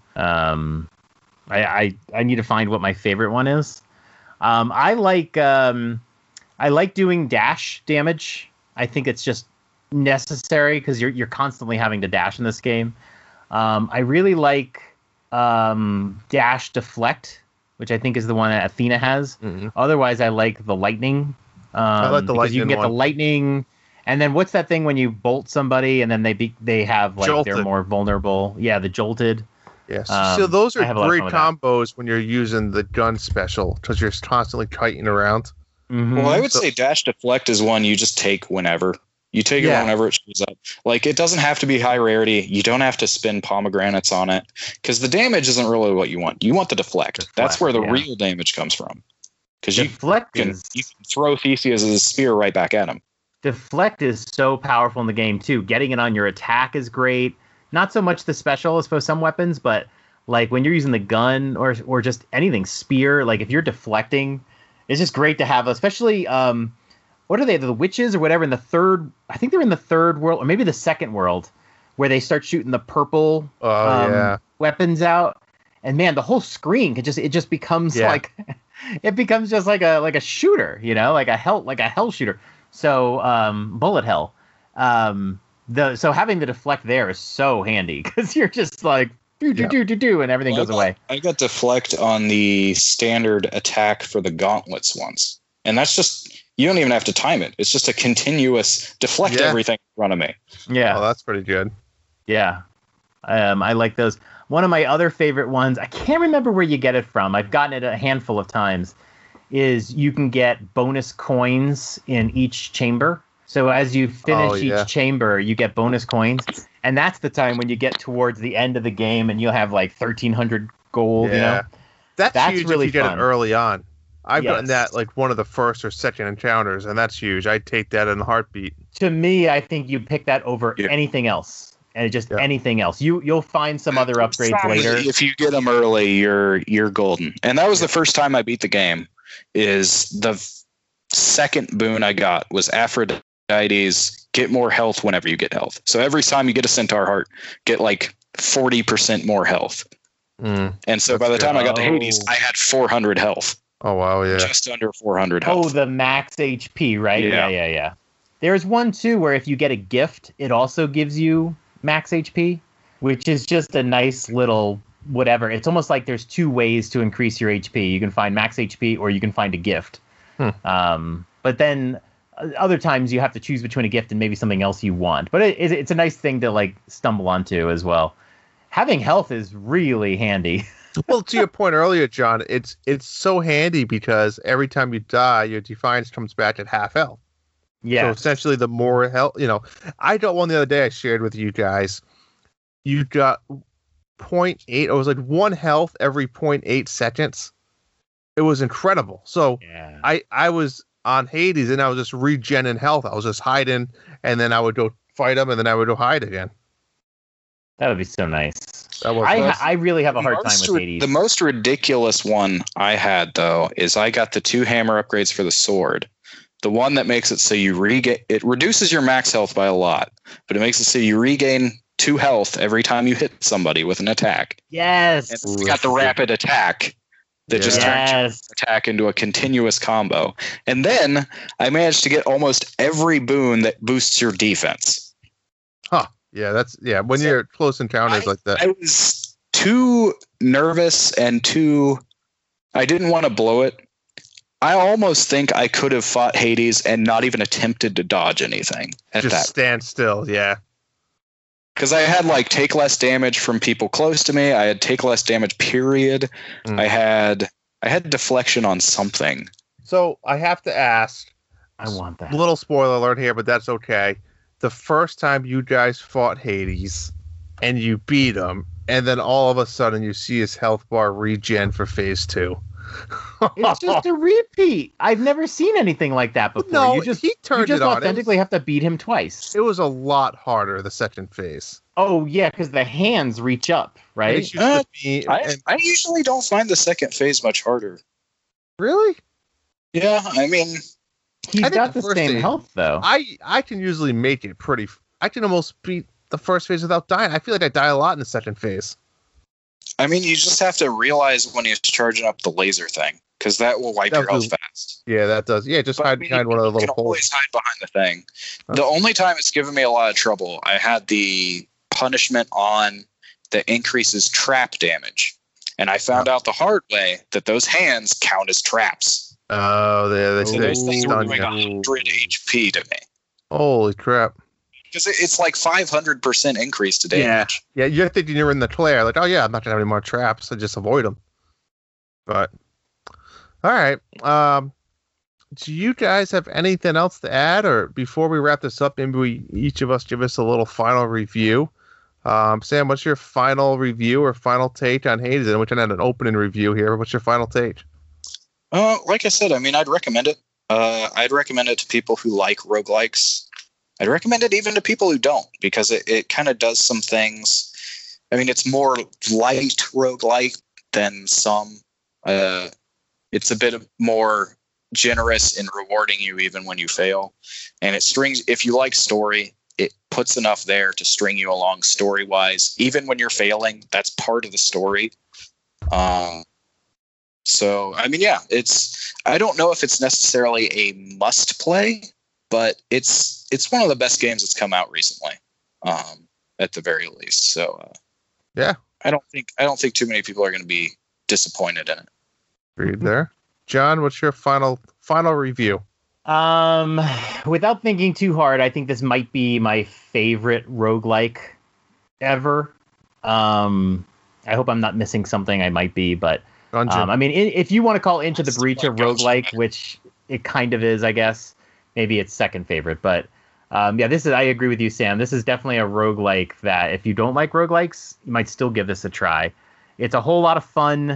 I need to find what my favorite one is. I like doing dash damage. I think it's just necessary because you're constantly having to dash in this game. I really like dash deflect, which I think is the one that Athena has. Mm-hmm. Otherwise, I like the lightning. I like the lightning because you can get the lightning, and then what's that thing when you bolt somebody and then they have like jolted. They're more vulnerable. Yeah, the jolted. Yes. So those are great combos when you're using the gun special because you're constantly kiting around. Mm-hmm. Well, I would say dash deflect is one you just take whenever. You take it whenever it shows up. Like, it doesn't have to be high rarity. You don't have to spend pomegranates on it because the damage isn't really what you want. You want the deflect. That's where the real damage comes from. Because you can throw Theseus' spear right back at him. Deflect is so powerful in the game, too. Getting it on your attack is great. Not so much the special as for some weapons, but like when you're using the gun or just anything, spear, like if you're deflecting, it's just great to have, especially... what are they? The witches or whatever in the third? I think they're in the third world or maybe the second world, where they start shooting the purple weapons out, and man, the whole screen just becomes like it becomes just like a shooter, like a hell shooter. So bullet hell. So having the deflect there is so handy because you're just like do and everything goes away. I got deflect on the standard attack for the gauntlets once, and that's just. You don't even have to time it. It's just a continuous deflect everything in front of me. Yeah. Oh, that's pretty good. Yeah. I like those. One of my other favorite ones, I can't remember where you get it from. I've gotten it a handful of times, is you can get bonus coins in each chamber. So as you finish each chamber, you get bonus coins. And that's the time when you get towards the end of the game and you'll have like 1,300 gold, That's huge really if you fun. Get it early on. I've gotten that like one of the first or second encounters, and that's huge. I'd take that in a heartbeat. To me, I think you pick that over anything else and it just Yeah. anything else. You'll find some other upgrades later. If you get them early, you're golden. And that was the first time I beat the game. Is the second boon I got was Aphrodite's get more health whenever you get health. So every time you get a centaur heart, get like 40% more health. And so by the time I got to Hades, I had 400 health. Oh wow, yeah. Just under 400 health. Oh, the max HP, right? Yeah. There's one too where if you get a gift, it also gives you max HP, which is just a nice little whatever. It's almost like there's two ways to increase your HP. You can find max HP or you can find a gift. But then other times you have to choose between a gift and maybe something else you want. But it's a nice thing to like stumble onto as well. Having health is really handy. Well, to your point earlier, John, it's so handy because every time you die, your Defiance comes back at half health. Yeah. So essentially, the more health, I got one the other day I shared with you guys. You got 0.8, it was like 1 health every 0.8 seconds. It was incredible. So I was on Hades and I was just regenning health. I was just hiding and then I would go fight them and then I would go hide again. That would be so nice. That was I really have a hard time with Hades. The most ridiculous one I had, though, is I got the 2 hammer upgrades for the sword. The one that makes it so you it reduces your max health by a lot, but it makes it so you regain 2 health every time you hit somebody with an attack. Yes. And it's got the rapid attack that just turns your attack into a continuous combo. And then I managed to get almost every boon that boosts your defense. Huh. Yeah, when you're close encounters like that. I was too nervous and I didn't want to blow it. I almost think I could have fought Hades and not even attempted to dodge anything at just that. Stand still, yeah. Because I had like take less damage from people close to me. I had take less damage, period. I had deflection on something. So I have to ask. I want that. Little spoiler alert here, but that's okay. The first time you guys fought Hades and you beat him, and then all of a sudden you see his health bar regen for phase 2. It's just a repeat. I've never seen anything like that before. No, he turned you just authentically have to beat him twice. It was a lot harder the second phase. Oh yeah, because the hands reach up, right? I usually don't find the second phase much harder. Really? Yeah, I mean, he's got the same health though. I can usually make it pretty. I can almost beat the first phase without dying. I feel like I die a lot in the second phase. I mean, you just have to realize when he's charging up the laser thing, because that will wipe your health fast. Yeah, that does. Yeah, just hide behind one of the little holes. Always hide behind the thing. The only time it's given me a lot of trouble, I had the punishment on that increases trap damage, and I found out the hard way that those hands count as traps. Oh, so those things were doing 100 HP to me. Holy crap! Because it's like 500% increase to damage. Yeah, you're thinking you're in the clear. Like, oh yeah, I'm not gonna have any more traps. So just avoid them. But all right. Do you guys have anything else to add, or before we wrap this up, maybe each of us give us a little final review? Sam, what's your final review or final take on Hades? And we can have an opening review here. What's your final take? Like I said, I mean, I'd recommend it. I'd recommend it to people who like roguelikes. I'd recommend it even to people who don't, because it kind of does some things. I mean, it's more light roguelike than some. It's a bit more generous in rewarding you even when you fail. And it strings, if you like story, it puts enough there to string you along story-wise. Even when you're failing, that's part of the story. So, I mean, yeah, I don't know if it's necessarily a must-play, but it's one of the best games that's come out recently, at the very least. So yeah, I don't think too many people are going to be disappointed in it. Read there, John. What's your final review? Without thinking too hard, I think this might be my favorite roguelike ever. I hope I'm not missing something. I might be, but I mean, if you want to call Into the Breach a roguelike, which it kind of is, I guess. Maybe it's second favorite, but I agree with you, Sam. This is definitely a roguelike that if you don't like roguelikes, you might still give this a try. It's a whole lot of fun.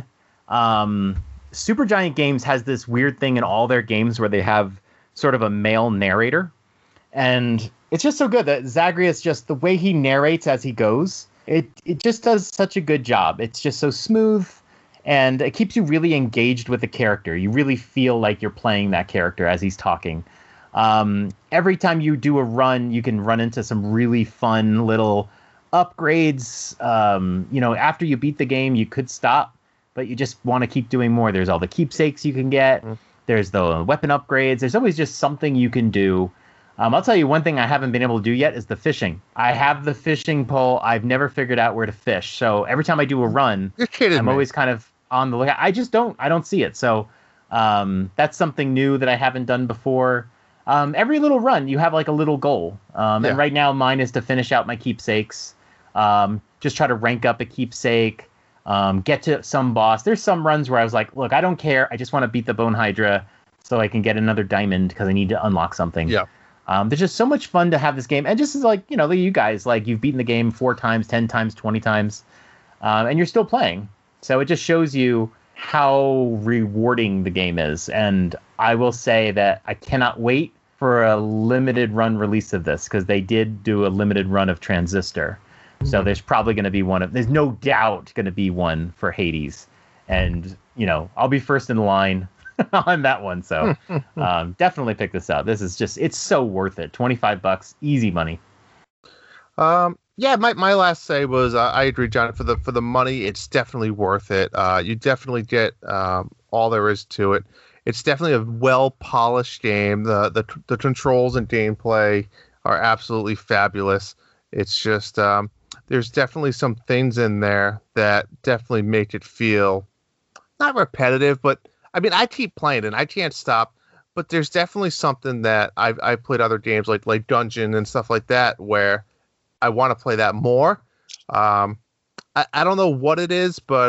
Supergiant Games has this weird thing in all their games where they have sort of a male narrator. And it's just so good that Zagreus, just the way he narrates as he goes, it just does such a good job. It's just so smooth, and it keeps you really engaged with the character. You really feel like you're playing that character as he's talking. Every time you do a run, you can run into some really fun little upgrades. After you beat the game, you could stop, but you just want to keep doing more. There's all the keepsakes you can get. There's the weapon upgrades. There's always just something you can do. I'll tell you one thing I haven't been able to do yet is the fishing. I have the fishing pole. I've never figured out where to fish. So every time I do a run, I'm always kind of on the lookout. I don't see it. So that's something new that I haven't done before. Every little run, you have like a little goal. And right now mine is to finish out my keepsakes. Just try to rank up a keepsake. Get to some boss. There's some runs where I was like, look, I don't care. I just want to beat the Bone Hydra so I can get another diamond because I need to unlock something. Yeah. There's just so much fun to have this game. And just as like, you guys, like you've beaten the game 4 times, 10 times, 20 times, and you're still playing. So it just shows you how rewarding the game is. And I will say that I cannot wait for a limited run release of this because they did do a limited run of Transistor. So there's probably going to be there's no doubt going to be one for Hades. And, I'll be first in line on that one. So definitely pick this up. This is it's so worth it. $25, easy money. Yeah, my last say was I agree, John, for the money, it's definitely worth it. You definitely get all there is to it. It's definitely a well-polished game. The controls and gameplay are absolutely fabulous. It's just there's definitely some things in there that definitely make it feel not repetitive, but I mean, I keep playing it. I can't stop. But there's definitely something that I've played other games like Dungeon and stuff like that where I want to play that more. I don't know what it is, but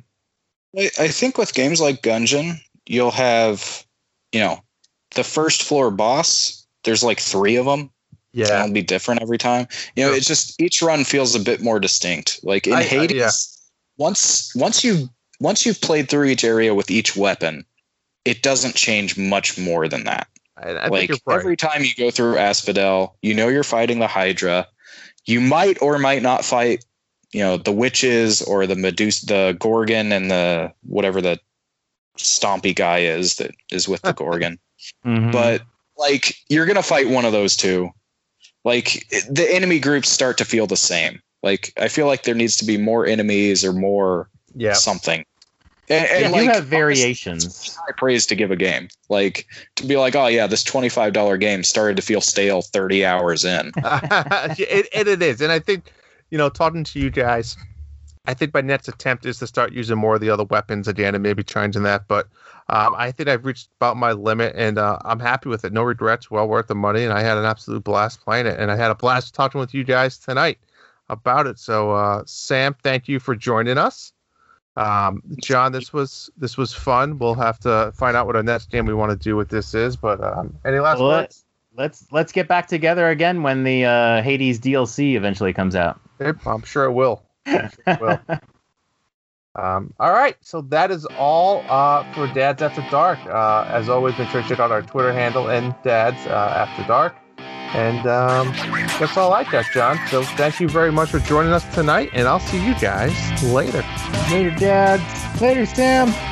I think with games like Gungeon, you'll have, the first floor boss. There's like 3 of them. Yeah, it'll be different every time. It's just each run feels a bit more distinct. Like in Hades, once you've played through each area with each weapon, it doesn't change much more than that. I think you're right. Every time you go through Asphodel, you're fighting the Hydra. You might or might not fight, the witches or the Medusa, the Gorgon, and the whatever the stompy guy is that is with the Gorgon. But you're gonna fight one of those two. The enemy groups start to feel the same. I feel like there needs to be more enemies or more something. And you have variations. High praise to give a game. To be like, oh yeah, this $25 game started to feel stale 30 hours in. It is. And I think, talking to you guys, I think my next attempt is to start using more of the other weapons again and maybe changing that. But I think I've reached about my limit, and I'm happy with it. No regrets, well worth the money, and I had an absolute blast playing it. And I had a blast talking with you guys tonight about it. So, Sam, thank you for joining us. John, this was fun. We'll have to find out what our next game we want to do with this is. But any last words? Let's get back together again when the Hades DLC eventually comes out. I'm sure it will. All right, so that is all for Dads After Dark. As always, make sure to check out our Twitter handle and Dads After Dark. And that's all I got, John. So thank you very much for joining us tonight, and I'll see you guys later. Later, Dads. Later, Sam.